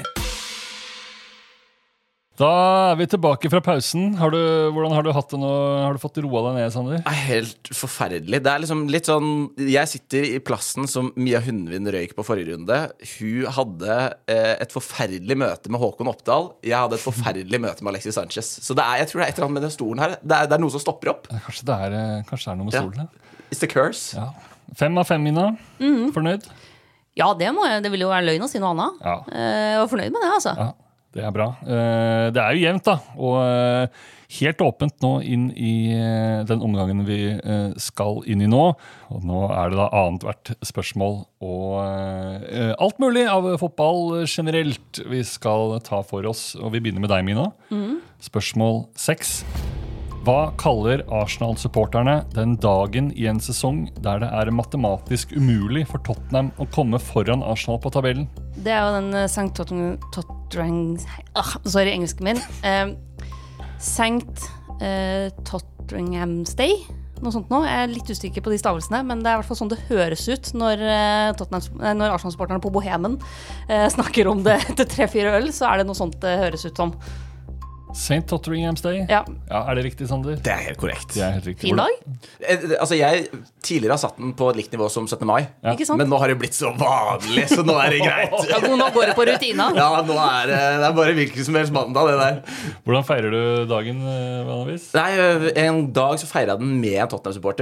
Da er vi tilbake fra pausen. Har du, hvordan har du hatt det nå? Har du fått roa deg ned, Sander? Det er helt forferdelig. Det er liksom litt sånn jeg sitter i plassen som Mia Hundvin røyk på forrige runde. Hun hadde eh, et forferdelig møte med Håkon Oppdal. Jeg hadde et forferdelig møte med Alexis Sanchez. Så det er, jeg tror det er et eller annet med den stolen her. Det er, det er noe som stopper opp. Kanskje det er, kanskje det er noe med stolen, ja. It's the curse. Ja. Fem av fem, Mina. Mhm. Fornøyd? Ja, det, må jeg, det vil jo være løgn å si noe annet. Ja. Eh, Jeg var fornøyd med det, altså. Ja, det er bra. Eh, Det er jo jevnt, da. Og eh, helt åpent nå inn i eh, den omgangen vi eh, skal inn i nå. Og nå er det da annet hvert spørsmål og eh, alt mulig av fotball generelt vi skal ta for oss. Og vi begynner med deg, Mina. Mhm. Spørsmål seks. Hva kaller Arsenal-supporterne den dagen i en sesong der det er matematisk umulig for Tottenham å komme foran Arsenal på tabellen? Det er jo den uh, Sankt Tottenham... Ah, sorry, engelsken min. Uh, Sankt uh, Tottenham's Day. Noe sånt nå. Jeg er litt usikker på de stavelsene, men det er i hvert fall sånn det høres ut når, uh, Tottenham, når Arsenal-supporterne på Bohemen uh, snakker om det etter tre-fire øl, så er det noe sånt det høres ut som. Saint Tottenham's Day? Ja. Ja, er det riktig, Sander? Det er helt korrekt. Det er helt riktig. Fin dag. Eh, Altså jeg tidligere har satt den på et likt nivå som syttende mai. Ja. Ikke sant? Men nå har det blitt så vanlig, så nå er det greit. Ja, nå går det på rutina. Ja, nå er det, det er bare hvilken som helst mandag, det der. Hvordan feirer du dagen, eh, vanligvis? Nei, en dag så feiret jeg den med en Tottenham-supporter.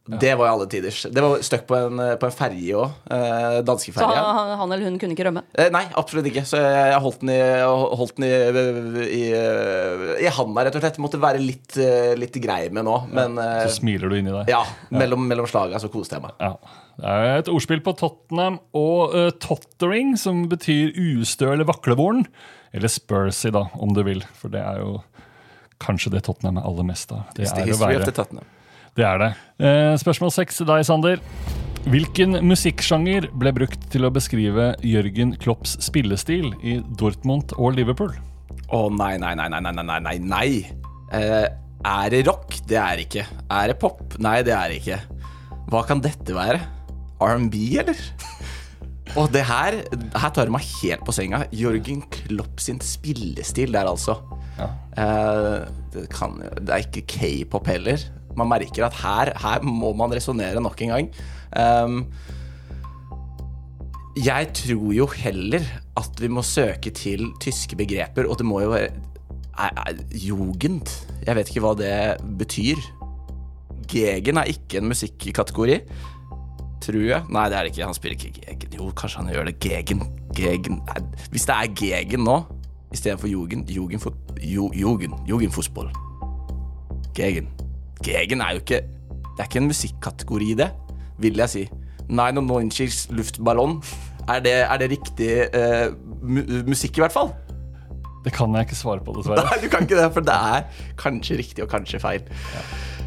Det var jo alle tiders. Det var støkk på en, på en ferje også, eh, danske Så ferje. han, han eller hun kunne ikke rømme? Eh, nei, absolutt ikke. Så jeg, jeg holdt den, i, holdt den i, i, i handa, rett og slett. Måtte være litt, litt grei med nå. Men, ja, så smiler du inn i deg. Ja, mellom, ja. mellom slaget så koste jeg meg. Ja. Det er et ordspill på Tottenham og uh, tottering, som betyr ustø eller vaklevoren. Eller Spursy, da, om du vil. For det er jo kanskje det Tottenham er aller mest av. Det er, history of the Tottenham. Det er det. Eh, spørsmål seks til deg, Sander. Hvilken musikksjanger ble brukt til å beskrive Jørgen Klopps spillestil i Dortmund og Liverpool? Å oh, nei, nei, nei, nei, nei, nei, nei, nei. Eh, er det rock? Det er ikke. Er det pop? Nei, det er ikke. Hva kan dette være? R and B, eller? Og det her, her tar det meg helt på senga. Jørgen Klopp sin spillestil der, altså. Ja. Eh, det, kan, det er ikke K-pop heller. Man merker at her, her må man resonere nok en gang. Um, jeg tror jo heller at vi må søke til tyske begreper, og det må jo være er, er, Jugend. Jeg vet ikke hva det betyr. Gegen er ikke en musikkategori, tror jeg. Nei, det er det ikke. Han spiller ikke Gegen. Jo, kanskje han gjør det. Gegen. Gegen. Nei, hvis det er Gegen nå, i stedet for Jugend, Jugendfot, Jugend, Jugendfotball. Gegen. Gegen er jo ikke Det er ikke en musikkategori det, vil jeg si. ninety-nine luftballon. Er det, er det riktig uh, mu musikk i hvert fall? Det kan jeg ikke svare på, dessverre. Nei, du kan ikke det, for det er kanskje riktig og kanskje feil. Ja.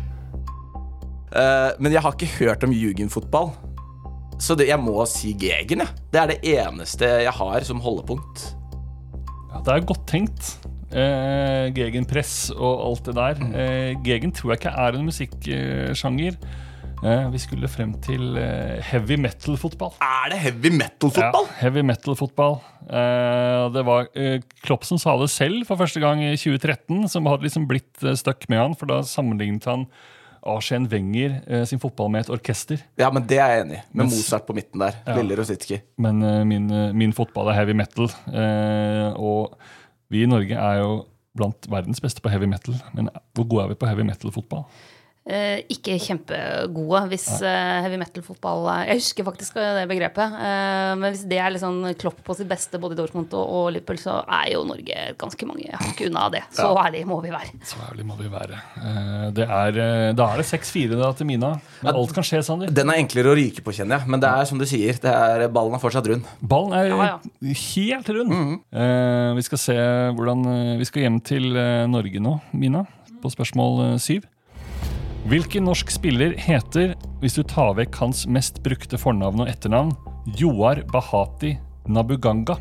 Uh, men jeg har ikke hørt om jugendfotball, så det, jeg må si Gegen, ja. Det er det eneste jeg har som holdepunkt. Ja, det er godt tenkt. Eh, gegenpress og alt det der. eh, Gegen tror jeg ikke er en musikksjanger. eh, Vi skulle frem til eh, heavy metal-fotball. Er det heavy metal-fotball? Ja, heavy metal-fotball. eh, Det var eh, Klopp som sa det selv for første gang i tjue tretten, som hadde liksom blitt eh, stuck med han, for da sammenlignet han Arsene Wenger eh, sin fotball med et orkester. Ja, men det er jeg enig i. Med Mozart på midten der. Ja. Lille Rosicki. Men eh, min, min fotball er heavy metal, eh, og vi i Norge er jo blant verdens beste på heavy metal, men hvor gode er vi på heavy metal-fotball? Eh, ikke kjempegode hvis eh, heavy metal-fotball jeg husker faktisk det begrepet, eh, men hvis det er liksom Klopp på sitt beste både i Dortmund og, og Liverpool, så er jo Norge ganske mange hakk unna det. Så ja. ærlig må vi være. Så ærlig må vi være. Eh, det er, da er det seks fire da til Mina, men alt kan skje, Sander. Den er enklere å ryke på, kjenner jeg, men det er som du sier, det er, ballen er fortsatt rund. Ballen er ja, ja. helt rund. Mm-hmm. eh, vi skal se hvordan vi skal hjem til Norge nå, Mina, på spørsmål syv. Hvilken norsk spiller heter, hvis du tar vekk hans mest brukte fornavn og etternavn, Joar Bahati Nabuganga?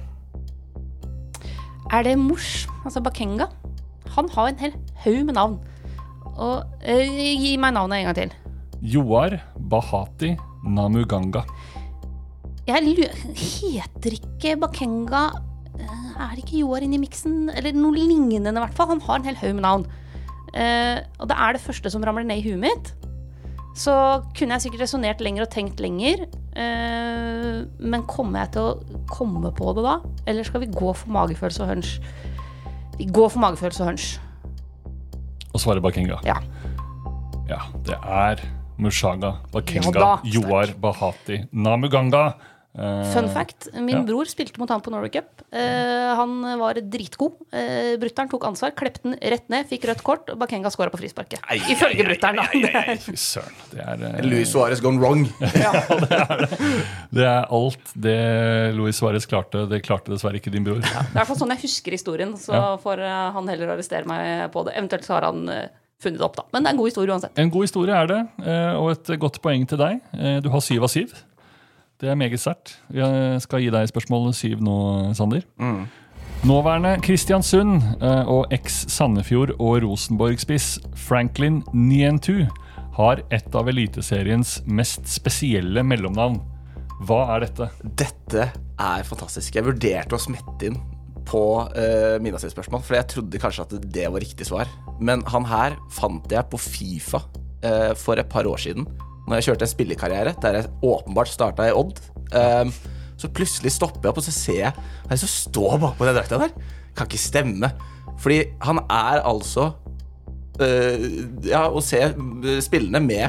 Er det Mors, altså Bakenga? Han har en hel haug med navn. Og eh, gi meg navnet en gang til. Joar Bahati Namuganga. Jeg heter ikke Bakenga. Er det ikke Joar inni miksen? Eller noe lignende i hvert fall. Han har en hel haug med navn. Uh, og det er det første som ramler ned i huet mitt. Så kunne jeg sikkert resonert lenger og tenkt lenger, uh, men kommer jeg til å komme på det da? Eller skal vi gå for magefølelse og hunch? Vi går for magefølelse og hunch. Og svarer Bakenga? Ja. Ja, det er Mushaga Bakenga, ja, Joar Bahati Namuganga. Fun fact, min ja. bror spilte mot han på Norway Cup. uh, Han var dritgod. uh, Brutteren tok ansvar, kleppte den rett ned, fikk rødt kort, og Bakenga skåret på frisparket. Ifølge Brutteren da. Fy søren, det er uh... Luis Suarez gone wrong. Ja, det er det. Det er alt det Luis Suarez klarte. Det klarte dessverre ikke din bror. Ja, det er i hvert fall sånn jeg husker historien. Så ja. får uh, han heller arrestere meg på det. Eventuelt så har han uh, funnet det opp da. Men det er en god historie uansett. En god historie er det, uh, og et godt poeng til deg. uh, Du har syv av syv. Det er meget sterkt. Jeg skal gi deg spørsmål syv nå, Sander. Mm. Nåværende Kristiansund og eks-Sandefjord og Rosenborg-spiss Franklin Nientu har et av eliteseriens mest spesielle mellomnavn. Hva er dette? Dette er fantastisk. Jeg vurderte å smette inn på uh, Mina sitt spørsmål, for jeg trodde kanskje at det var riktig svar. Men han her fant jeg på FIFA uh, for et par år siden, når jeg kjørte en spillekarriere, der jeg åpenbart startet i Odd. Um, så plutselig stopper jeg opp, og så ser jeg hva er det som står bak på den drakta der? Kan ikke stemme. Fordi han er altså uh, ja, å se spillene med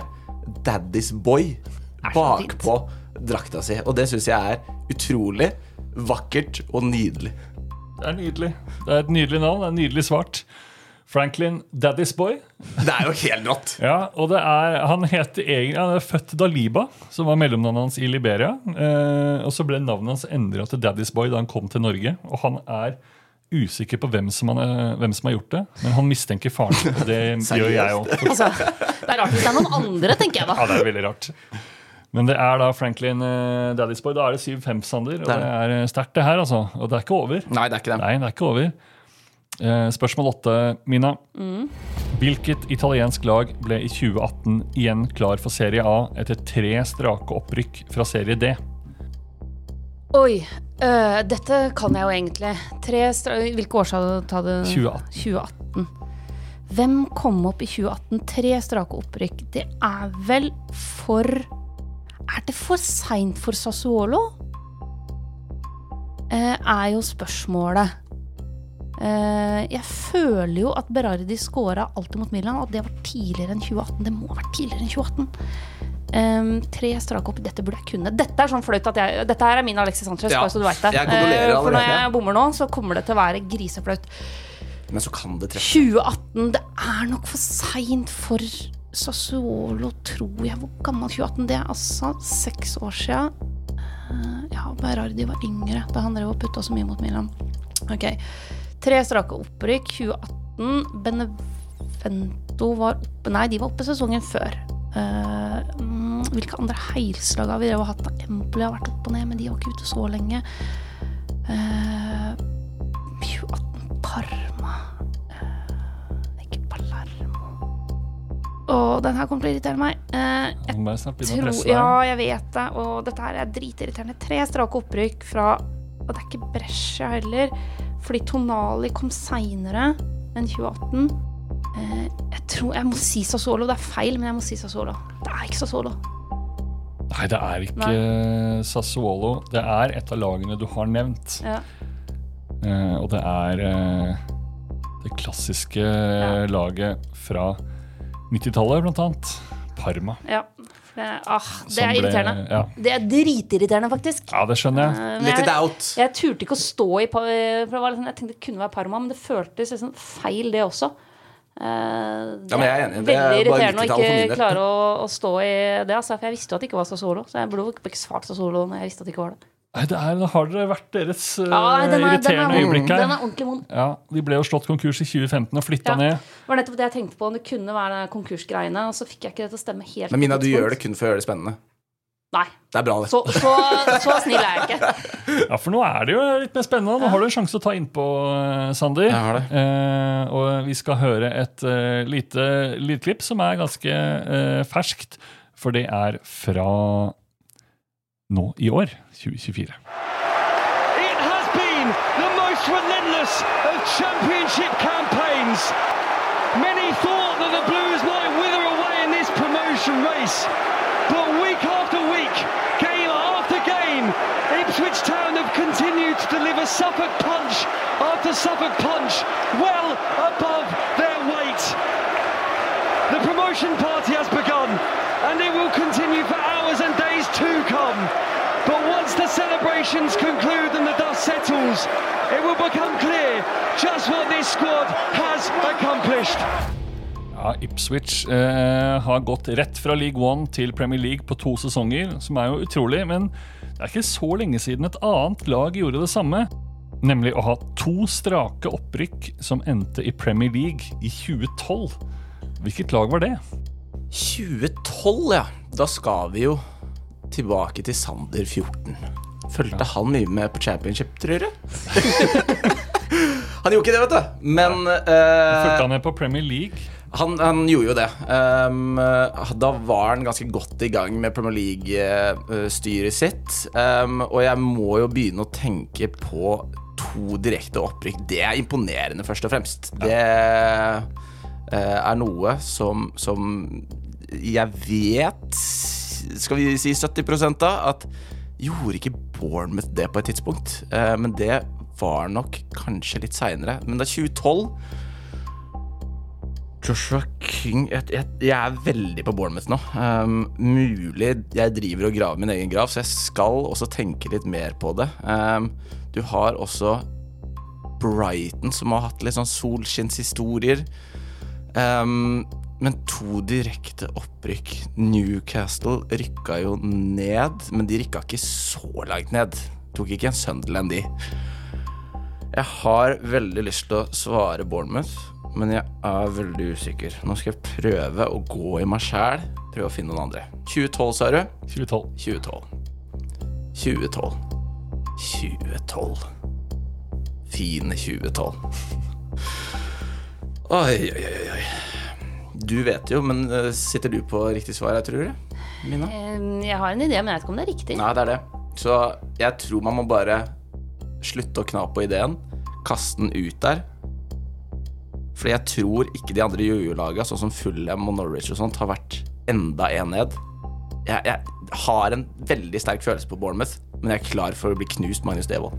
Daddy's Boy bakpå drakta si. Og det synes jeg er utrolig vakkert og nydelig. Det er nydelig. Det er et nydelig navn, det er nydelig svart. Franklin Daddy's Boy. Det er jo helt rått. Ja, og det er, han heter egentlig, han er født Daliba, som var mellomnavnet hans i Liberia. Eh, og så ble navnet hans endret til Daddy's Boy da han kom til Norge. Og han er usikker på hvem som, han er, hvem som har gjort det, men han mistenker faren, og det gjør jeg også. Altså, det er rart hvis det er noen andre, tenker jeg da. Ja, det er veldig rart. Men det er da Franklin uh, Daddy's Boy, da er det syv fem, Sander, og det er sterkt det her, altså. Og det er ikke over. Nei, det er ikke det. Nei, det er ikke over. Uh, spørsmål åtte, Mina. Mm. Hvilket italiensk lag ble i tjue atten igjen klar for Serie A etter tre strake opprykk fra Serie D? Oi, øh, dette kan jeg jo egentlig. Tre stra- Hvilke år sa du ta det? tjue atten. tjue atten. Hvem kom opp i tjue atten? Tre strake opprykk. Det er vel for... Er det for sent for Sassuolo? Eh, er jo spørsmålet. Eh, jeg føler jo at Berardi skåret alltid mot Milan, og det var tidligere enn tjue atten. Det må ha vært tidligere enn tjue atten. Um, tre strake opp, dette burde jeg kunne. Dette er sånn fløyt at jeg, dette her er min Alexis Sanchez, ja, bare så du vet det. uh, For når jeg bommer nå, så kommer det til å være grisefløyt. Men så kan det treffe. tjue atten, det er nok for sent for Sassuolo, tror jeg. Hvor gammel tjue atten? Det er altså seks år siden. uh, Ja, Berardi var yngre da han drev og puttet så mye mot Milan. Ok, tre strake opprykk tjue atten. Benevento var oppe. Nei, de var oppe sesongen før. Uh, hvilke andre heilslag har vi det har hatt da? Empoli har vært opp og ned, men de var ikke ute så lenge. uh, tjue atten Parma, uh, ikke Palermo. Og den her kommer til å irritere meg. uh, jeg tror, ja, jeg vet det. Og dette her er dritirriterende. Tre strake opprykk fra, og det er ikke Brescia heller, fordi Tonali kom senere enn tjue atten. Uh, jeg tror jeg må si Sassuolo. Det er feil, men jeg må si Sassuolo. Det er ikke Sassuolo. Nei, det er ikke Nei. Sassuolo. Det er et av lagene du har nevnt. Ja. Uh, og det er uh, det klassiske ja. laget fra nittitallet, blant annet. Parma. Ja. Ah, det er irriterende. Ble, ja. Det er dritirriterende, faktisk. Ja, det skjønner jeg. Uh, Litt it out. Jeg, jeg turte ikke å stå i for det var liksom, jeg tenkte det kunne være Parma, men det føltes liksom feil, det også. Uh, det ja, men jeg er enig. Det er veldig irriterende å ikke klare å, å stå i det, altså, for jeg visste jo at det ikke var Sassuolo, så jeg ble ikke svart Sassuolo når jeg visste at det ikke var det. Nei, det er, har det vært deres uh, ja, den er, irriterende den er, øyeblikk her. Den er ordentlig vond. Ja, de ble jo slått konkurs i tjue femten og flyttet ja, ned. Det var nettopp det jeg tenkte på, om det kunne være konkursgreiene, og så fikk jeg ikke det til å stemme helt. Men Mina, du gjør det kun for å gjøre det spennende. Nei. Det er bra det. Så, så, så snill er jeg ikke. Ja, for nå er det jo litt mer spennende. Nå har du en sjanse å ta innpå, Sander. Jeg har det. Eh, og vi skal høre et uh, lite lydklipp som er ganske uh, ferskt, for det er fra nå i år, tjue tjuefire. It has been the most relentless of championship campaigns. Many thought that the Blues might wither away in this promotion race. But week after week, game after game, Ipswich Town have continued to deliver Suffolk punch after Suffolk punch, well above their weight. The promotion party has begun, and it will continue for hours and days to come. But once the celebrations conclude and the dust settles, it will become clear just what this squad has accomplished. Ja, Ipswich eh, har gått rett fra League One til Premier League på to sesonger, som er jo utrolig, men det er ikke så lenge siden et annet lag gjorde det samme, nemlig å ha to strake opprykk som endte i Premier League i tjue tolv. Hvilket lag var det? tjue tolv, ja. Da skal vi jo tilbake til Sander fjorten. Følte ja. Han mye med på Championship, tror jeg. Han gjorde ikke det, vet du. Men uh, Følte han med på Premier League? Han, han gjorde jo det. Um, da var han ganske godt i gang med Premier League-styret sitt. Um, og jeg må jo begynne å tenke på to direkte opprykk. Det er imponerende, først og fremst. Det uh, er noe som, som jeg vet, skal vi si sytti prosent av, at gjorde ikke Bournemouth det på et tidspunkt. Uh, men det var nok kanskje litt senere. Men da tjue tolv Joshua King jeg, jeg, jeg er veldig på Bournemouth nå um, Mulig jeg driver og graver min egen grav Så jeg skal også tenke litt mer på det um, Du har også Brighton som har hatt litt sånn solskinnshistorier um, Men to direkte opprykk Newcastle rykka jo ned Men de rykka ikke så langt ned Tok ikke en Sunderland de Jeg har veldig lyst til å svare Bournemouth Men jeg er veldig usikker Nå skal jeg prøve å gå i meg selv Prøve å finne noen andre tjue tolv, sa du? tjue tolv tjue tolv tjue tolv tjue tolv Fine tjue tolv Oi, oi, oi, oi Du vet jo, men sitter du på riktig svar, jeg tror det? Mina? Jeg har en idé, men jeg vet ikke om det er riktig Nei, det er det Så jeg tror man må bare slutte å kna på ideen Kaste den ut der Fordi jeg tror ikke de andre jojo-laga Sånn som Fulham og Norwich og sånt Har vært enda en ned jeg, jeg har en veldig sterk følelse på Bournemouth Men jeg er klar for å bli knust Magnus Devold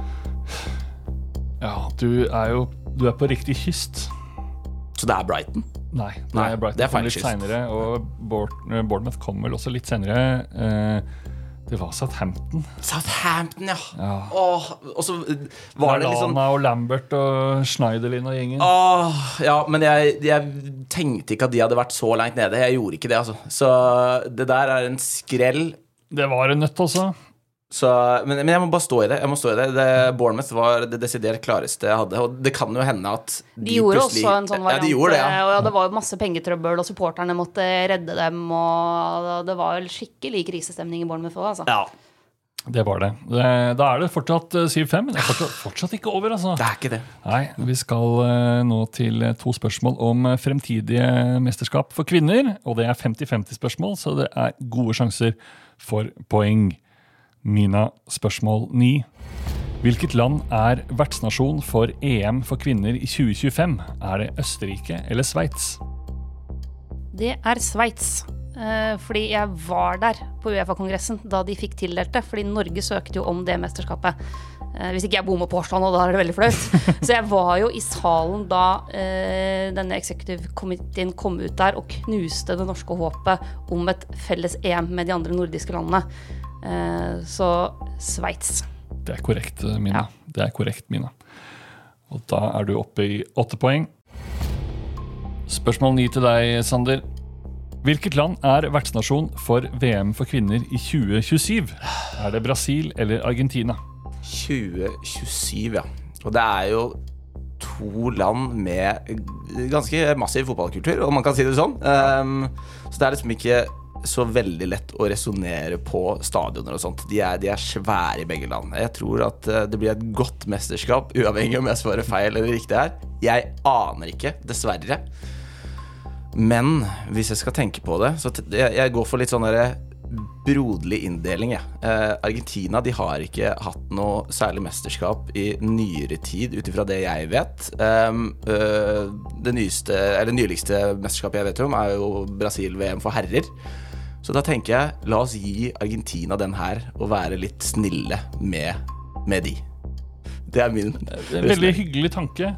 Ja, du er jo Du er på riktig kyst Så det er Brighton? Nei, det Nei, er Brighton det er kom litt senere Og Bournemouth kom vel også litt senere eh, Det var Southampton Southampton, ja, ja. Åh, og så var det liksom Lallana og Lambert og Schneiderlin og gjengen Åh, ja, men jeg, jeg tenkte ikke at de hadde vært så langt nede Jeg gjorde ikke det, altså Så det der er en skrell Det var en nøtt også Så, men, men jeg må bare stå i det, jeg må stå i det. det Bournemouth var det desidert klareste jeg hadde Og det kan jo hende at De, de gjorde også en sånn variant ja, de gjorde det, ja. Og det var jo masse pengetrøbbel Og supporterne måtte redde dem Og det var jo skikkelig krisestemning i Bournemouth også, altså. Ja Det var det. det Da er det fortsatt syv fem Men det er fortsatt, fortsatt ikke over, altså. Det er ikke det Nei, vi skal uh, nå til to spørsmål Om fremtidige mesterskap for kvinner Og det er femti femti spørsmål Så det er gode sjanser for poeng Mina, spørsmål ni. Hvilket land er vertsnasjon for E M for kvinner i tjue tjuefem? Er det Østerrike eller Sveits? Det er Sveits. Eh, fordi jeg var der på UEFA-kongressen da de fikk tildelt det. Fordi Norge søkte jo om det mesterskapet. Eh, hvis ikke jeg bor med på Årsland, og da er det veldig flaut. Så jeg var jo i salen da eh, denne executive committeen kom ut der og knuste det norske håpet om et felles E M med de andre nordiske landene. Så Sveits. Det er korrekt, Mina. Ja. Det er korrekt, Mina. Og da er du oppe i åtte poeng. Spørsmål ni til deg, Sander. Hvilket land er vertsnasjon for V M for kvinner i tjue tjuesyv? Er det Brasil eller Argentina? tjue tjuesyv, ja. Og det er jo to land med ganske massiv fotballkultur, om man kan si det sånn. Um, så det er liksom ikke så veldig lett å resonere på stadioner og sånt. De er, de er svære i begge land. Jeg tror at det blir et godt mesterskap, uavhengig om jeg svarer feil eller riktig her. Jeg aner ikke, dessverre. Men hvis jeg skal tenke på det, så jeg, jeg går for litt sånn der broderlig inndeling, ja. eh, Argentina, de har ikke hatt noe særlig mesterskap i nyere tid, utifra det jeg vet. um, uh, Det nyeste, eller nyligste mesterskapet jeg vet om er jo Brasil-V M for herrer. Så da tenker jeg, la oss gi Argentina den her og være litt snille med, med de. Det er min Det er en veldig hyggelig tanke.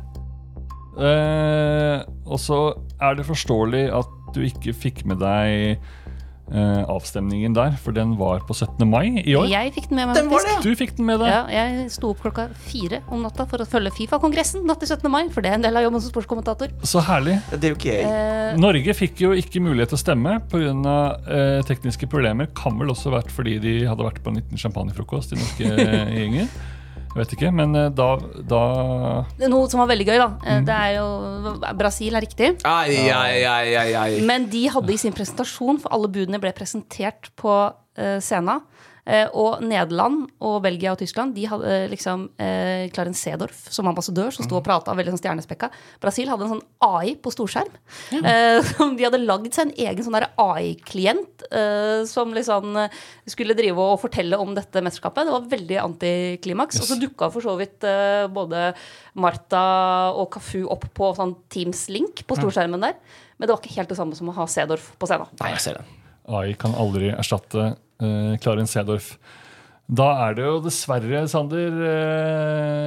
eh, Og så er det forståelig at du ikke fikk med deg Uh, avstemningen der, for den var på syttende mai i år. Jeg fikk den med meg, den faktisk. Du fikk den med deg. Ja, jeg sto opp klokka fire om natta for å følge FIFA-kongressen natt til syttende mai, for det er en del av jobben som sportskommentator. Så herlig. Det er jo ikke jeg. Uh, Norge fikk jo ikke mulighet til å stemme på grunn av uh, tekniske problemer. Kan vel også vært fordi de hadde vært på en liten champagnefrokost i norske gjenger. Jeg vet ikke, men da, da... Det er noe som var veldig gøy da. Mm. Det er jo... Brasil er riktig. Ai, ai, ai, ai, ai. Men de hadde i sin presentasjon, for alle budene ble presentert på uh, scenen, uh, og Nederland og Belgia og Tyskland, de hadde uh, liksom uh, Clarence Seedorf som ambassadør, som stod og pratet veldig sånn stjernespekka. Brasil hadde en sånn A I på storskjerm. Ja. Uh, de hadde laget seg en egen sånn der A I-klient uh, som liksom uh, skulle drive og fortelle om dette mesterskapet. Det var veldig antiklimaks. Yes. Og så dukket for så vidt uh, både Marta og Cafu opp på sånn Teams-link på storskjermen der. Men det var ikke helt det samme som å ha Seedorf på scenen. Nei, jeg ser det. A I kan aldri erstatte uh, Clarence Seedorf. Da er det jo dessverre, Sander, uh,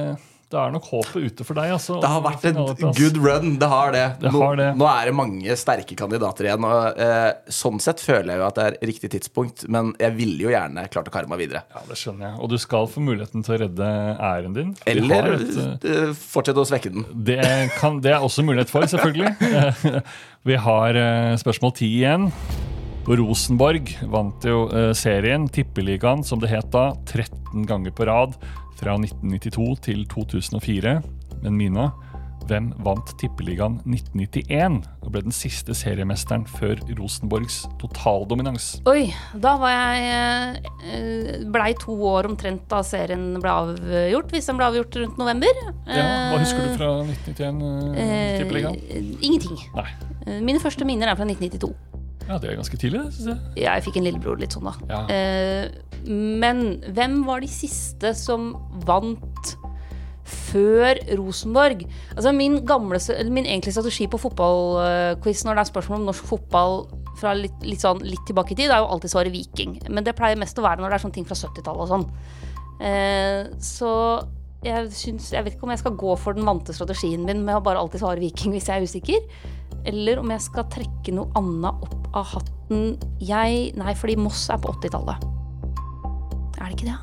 det er nok håpet ute for deg. Altså, det har vært en good run, det har det. det, nå, har det. Nå er det mange sterke kandidater igjen, og eh, sånn sett føler jeg jo at det er riktig tidspunkt, men jeg ville jo gjerne klart å karre meg videre. Ja, det skjønner jeg. Og du skal få muligheten til å redde æren din. Eller et, uh, fortsette å svekke den. Det, kan, det er også mulighet for, selvfølgelig. Vi har uh, spørsmål ti igjen. Og Rosenborg vant jo uh, serien, Tippeligaen, som det het da, tretten ganger på rad, fra nitten nittito til to tusen og fire. Men Mina, hvem vant Tippeligaen nitten nittien og ble den siste seriemesteren før Rosenborgs totaldominans? Oi, da var jeg eh, blei to år omtrent da serien ble avgjort, hvis den ble avgjort rundt november. Ja, hva husker du fra nitten nittien eh, Tippeligaen? Eh, ingenting. Nei. Mine første minner er fra nitten nittito. Ja, det er ganske tidlig, synes jeg. Ja, jeg fikk en lillebror litt sånn da. Ja. Eh, men hvem var de siste som vant før Rosenborg? Altså min, gamle, min egentlige strategi på fotballquiz når det er spørsmål om norsk fotball fra litt, litt, sånn, litt tilbake i tid, det er jo alltid svaret Viking. Men det pleier mest å være når det er sånne ting fra syttitallet og sånn. Eh, så jeg, synes, jeg vet ikke om jeg skal gå for den vante strategien min med å bare alltid svare Viking hvis jeg er usikker. Eller om jeg skal trekke noe annet opp av hatten. Jeg, nei, fordi Moss er på åttitallet. Er det ikke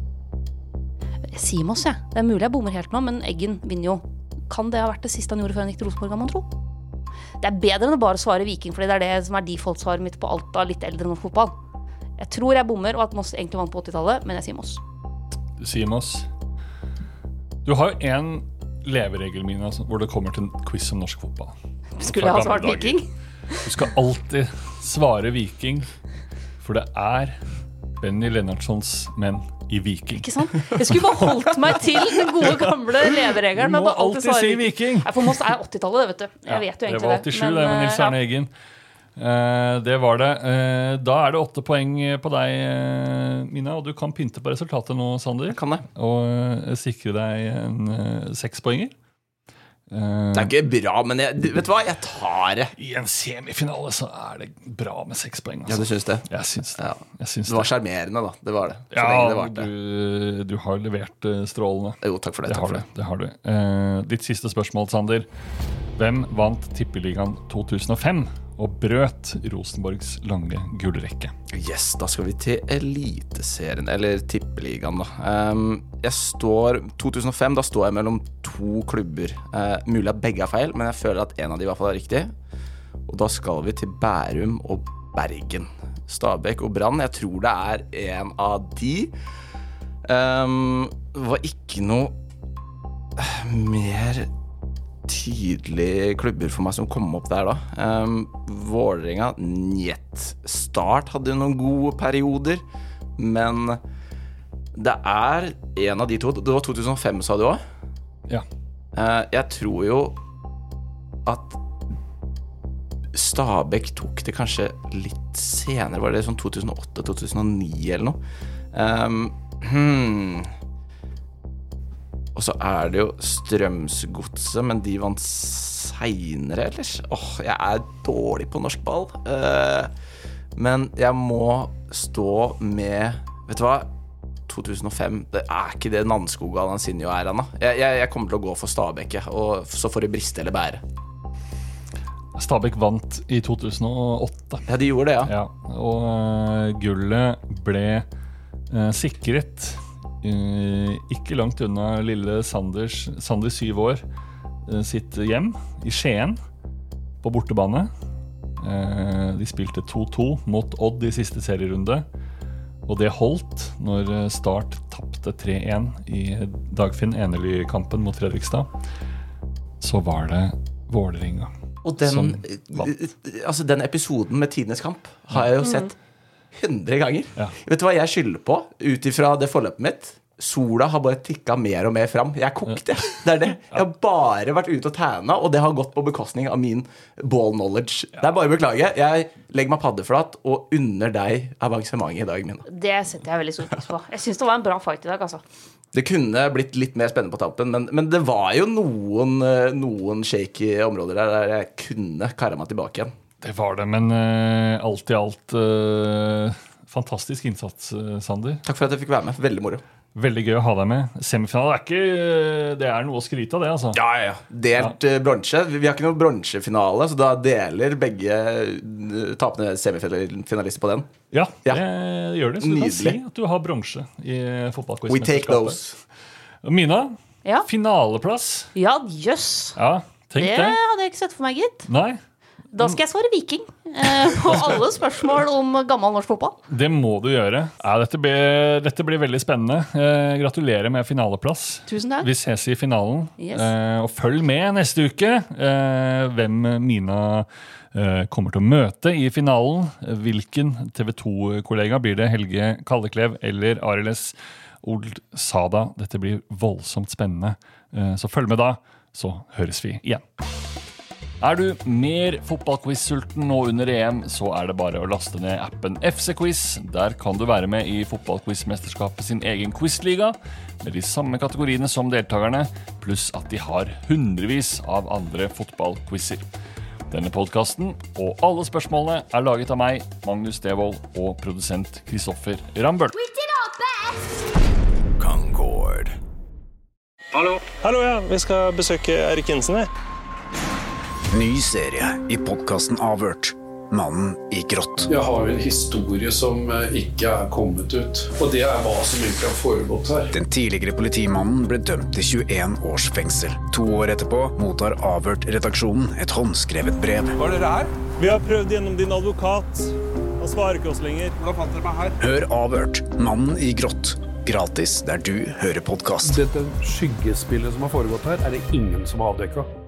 det? Jeg sier Moss, jeg. Det er mulig jeg bommer helt nå, men Eggen vinner jo. Kan det ha vært det siste han gjorde før han gikk til Rosenborg, kan man tro? Det er bedre enn å bare svare Viking, fordi det er det som er default-svaret mitt på alt av litt eldre norsk fotball. Jeg tror jeg bommer, og at Moss egentlig vant på åttitallet, men jeg sier Moss. Du sier Moss. Du har jo en leveregel, Mina, hvor det kommer til en quiz om norsk fotball. Skulle jeg ha svart Viking? Du skal alltid svare Viking, for det er Benny Lennartsons menn i Viking. Ikke sant? Jeg skulle bare holdt meg til den gode gamle leveregelen. Du må alltid, alltid si Viking. For Moss er åttitallet, vet du. Jeg ja, vet jo egentlig det. Det var åttisju, det, men Nils Arne Eggen. Uh, det var det. Uh, da er det åtte poeng på deg, uh, Mina, og du kan pynte på resultatet nå, Sander. Jeg kan det. Og uh, sikre deg en uh, seks poenger. Det er ikke bra, men jeg, vet du hva, jeg tar det. I en semifinale så er det bra med seks poeng, altså. Ja, du synes det? Jeg synes det, ja. jeg synes det var skjermerende da, det var det. Så ja, det var det. Du, du har levert uh, strålene. Jo, takk for det, det, takk har, for det. det har du uh, Ditt siste spørsmål, Sander. Hvem vant Tippeligaen to tusen og fem og brøt Rosenborgs lange gullrekke? Yes, da skal vi til Eliteserien, eller Tippeligaen da. Um, jeg står, to tusen og fem, da står jeg mellom to klubber. Uh, mulig at begge er feil, men jeg føler at en av de i hvert fall er riktig. Og da skal vi til Bærum og Bergen. Stabæk og Brann, jeg tror det er en av de. Um, det var ikke noe mer tydelige klubber for meg som kom opp der da. Um, Vålerenga, njet. Start hadde noen gode perioder, men det er en av de to. Det var to tusen og fem, sa du også? Ja. Uh, jeg tror jo at Stabæk tok det kanskje litt senere. Var det sånn to tusen og åtte til to tusen og ni eller noe? Um, hmm... Og så er det jo Strømsgodset, men de vant senere, ellers. Åh, jeg er dårlig på norsk ball. Uh, men jeg må stå med, vet du hva, to tusen og fem, det er ikke det Nannskog og Alansinho er, Anna. Jeg, jeg, jeg kommer til å gå for Stabæk, og så får det briste eller bære. Stabæk vant i to tusen og åtte. Ja, de gjorde det, ja. ja og uh, gullet ble uh, sikret Uh, ikke langt unna lille Sanders, Sanders syv år uh, sitt hjem i Skien på bortebane. Uh, de spilte to to mot Odd i siste serierunde, og det holdt når Start tappte tre en i Dagfinn Enerly-kampen mot Fredrikstad. Så var det Vålerenga. Og den, altså den episoden med Tidenes kamp har jeg jo sett hundre ganger. Ja. Vet du hva jeg skylder på ut ifra det forløpet mitt? Sola har bare tikket mer og mer fram. Jeg kokte, det er det. Jeg har bare vært ute og tæna, og det har gått på bekostning av min ball knowledge. Ja. Det er bare å beklage. Jeg legger meg paddeflat og unner deg avansementet i dag, Mina. Det setter jeg veldig stor pris på. Jeg synes det var en bra fight i dag, altså. Det kunne blitt litt mer spennende på tampen, men, men det var jo noen, noen shaky områder der, der jeg kunne karre meg tilbake igjen. Det var det, men uh, alt i alt uh, fantastisk innsats, uh, Sander. Takk for at jeg fikk være med. Veldig moro. Veldig gøy å ha deg med. Semifinale er ikke Det er noe å skryte av det, altså. Ja, ja, delt ja. bronse. Vi har ikke noen bronsefinale, så da deler begge tapende semifinalister på den. Ja, ja. det gjør det. Så du kan si at du har bronse i fotballquiz. We take those. Mina, ja. finaleplass. Ja, jøss. Ja, tenk det. Det hadde jeg ikke sett for meg, gitt. Nei. Da skal jeg svare Viking eh, på alle spørsmål om gammel norsk fotball. Det må du gjøre. Ja, dette, blir, dette blir veldig spennende. Eh, gratulerer med finaleplass. Tusen takk. Vi ses i finalen. Yes. Eh, og følg med neste uke eh, hvem Mina eh, kommer til å møte i finalen. Hvilken T V to-kollega blir det? Helge Kalleklev eller Arild S. Old Sada? Dette blir voldsomt spennende. Eh, så følg med da, så høres vi igjen. Er du mer fotballquiz-sulten nå under E M, så er det bare å laste ned appen F C Quiz. Der kan du være med i fotballquiz-mesterskapet sin egen quizliga, med de samme kategoriene som deltakerne, pluss at de har hundrevis av andre fotballquizer. Denne podcasten og alle spørsmålene er laget av meg, Magnus Devold, og produsent Kristoffer Rambøll. Concord. Hallo. Hallo, ja. Vi skal besøke Erik Jensen her. Ny serie i podcasten Avhørt. Mannen i grått. Jeg har en historie som ikke er kommet ut, og det er hva som ikke har foregått her. Den tidligere politimannen ble dømt til tjueen års fengsel. To år etterpå mottar Avhørt-redaksjonen et håndskrevet brev. Hva er dere her? Vi har prøvd gjennom din advokat. Han svarer ikke oss lenger. Hvordan fant dere meg her? Hør Avhørt. Mannen i grått. Gratis der du hører podcast. Dette skyggespillet som har foregått her, er det ingen som har avdekket.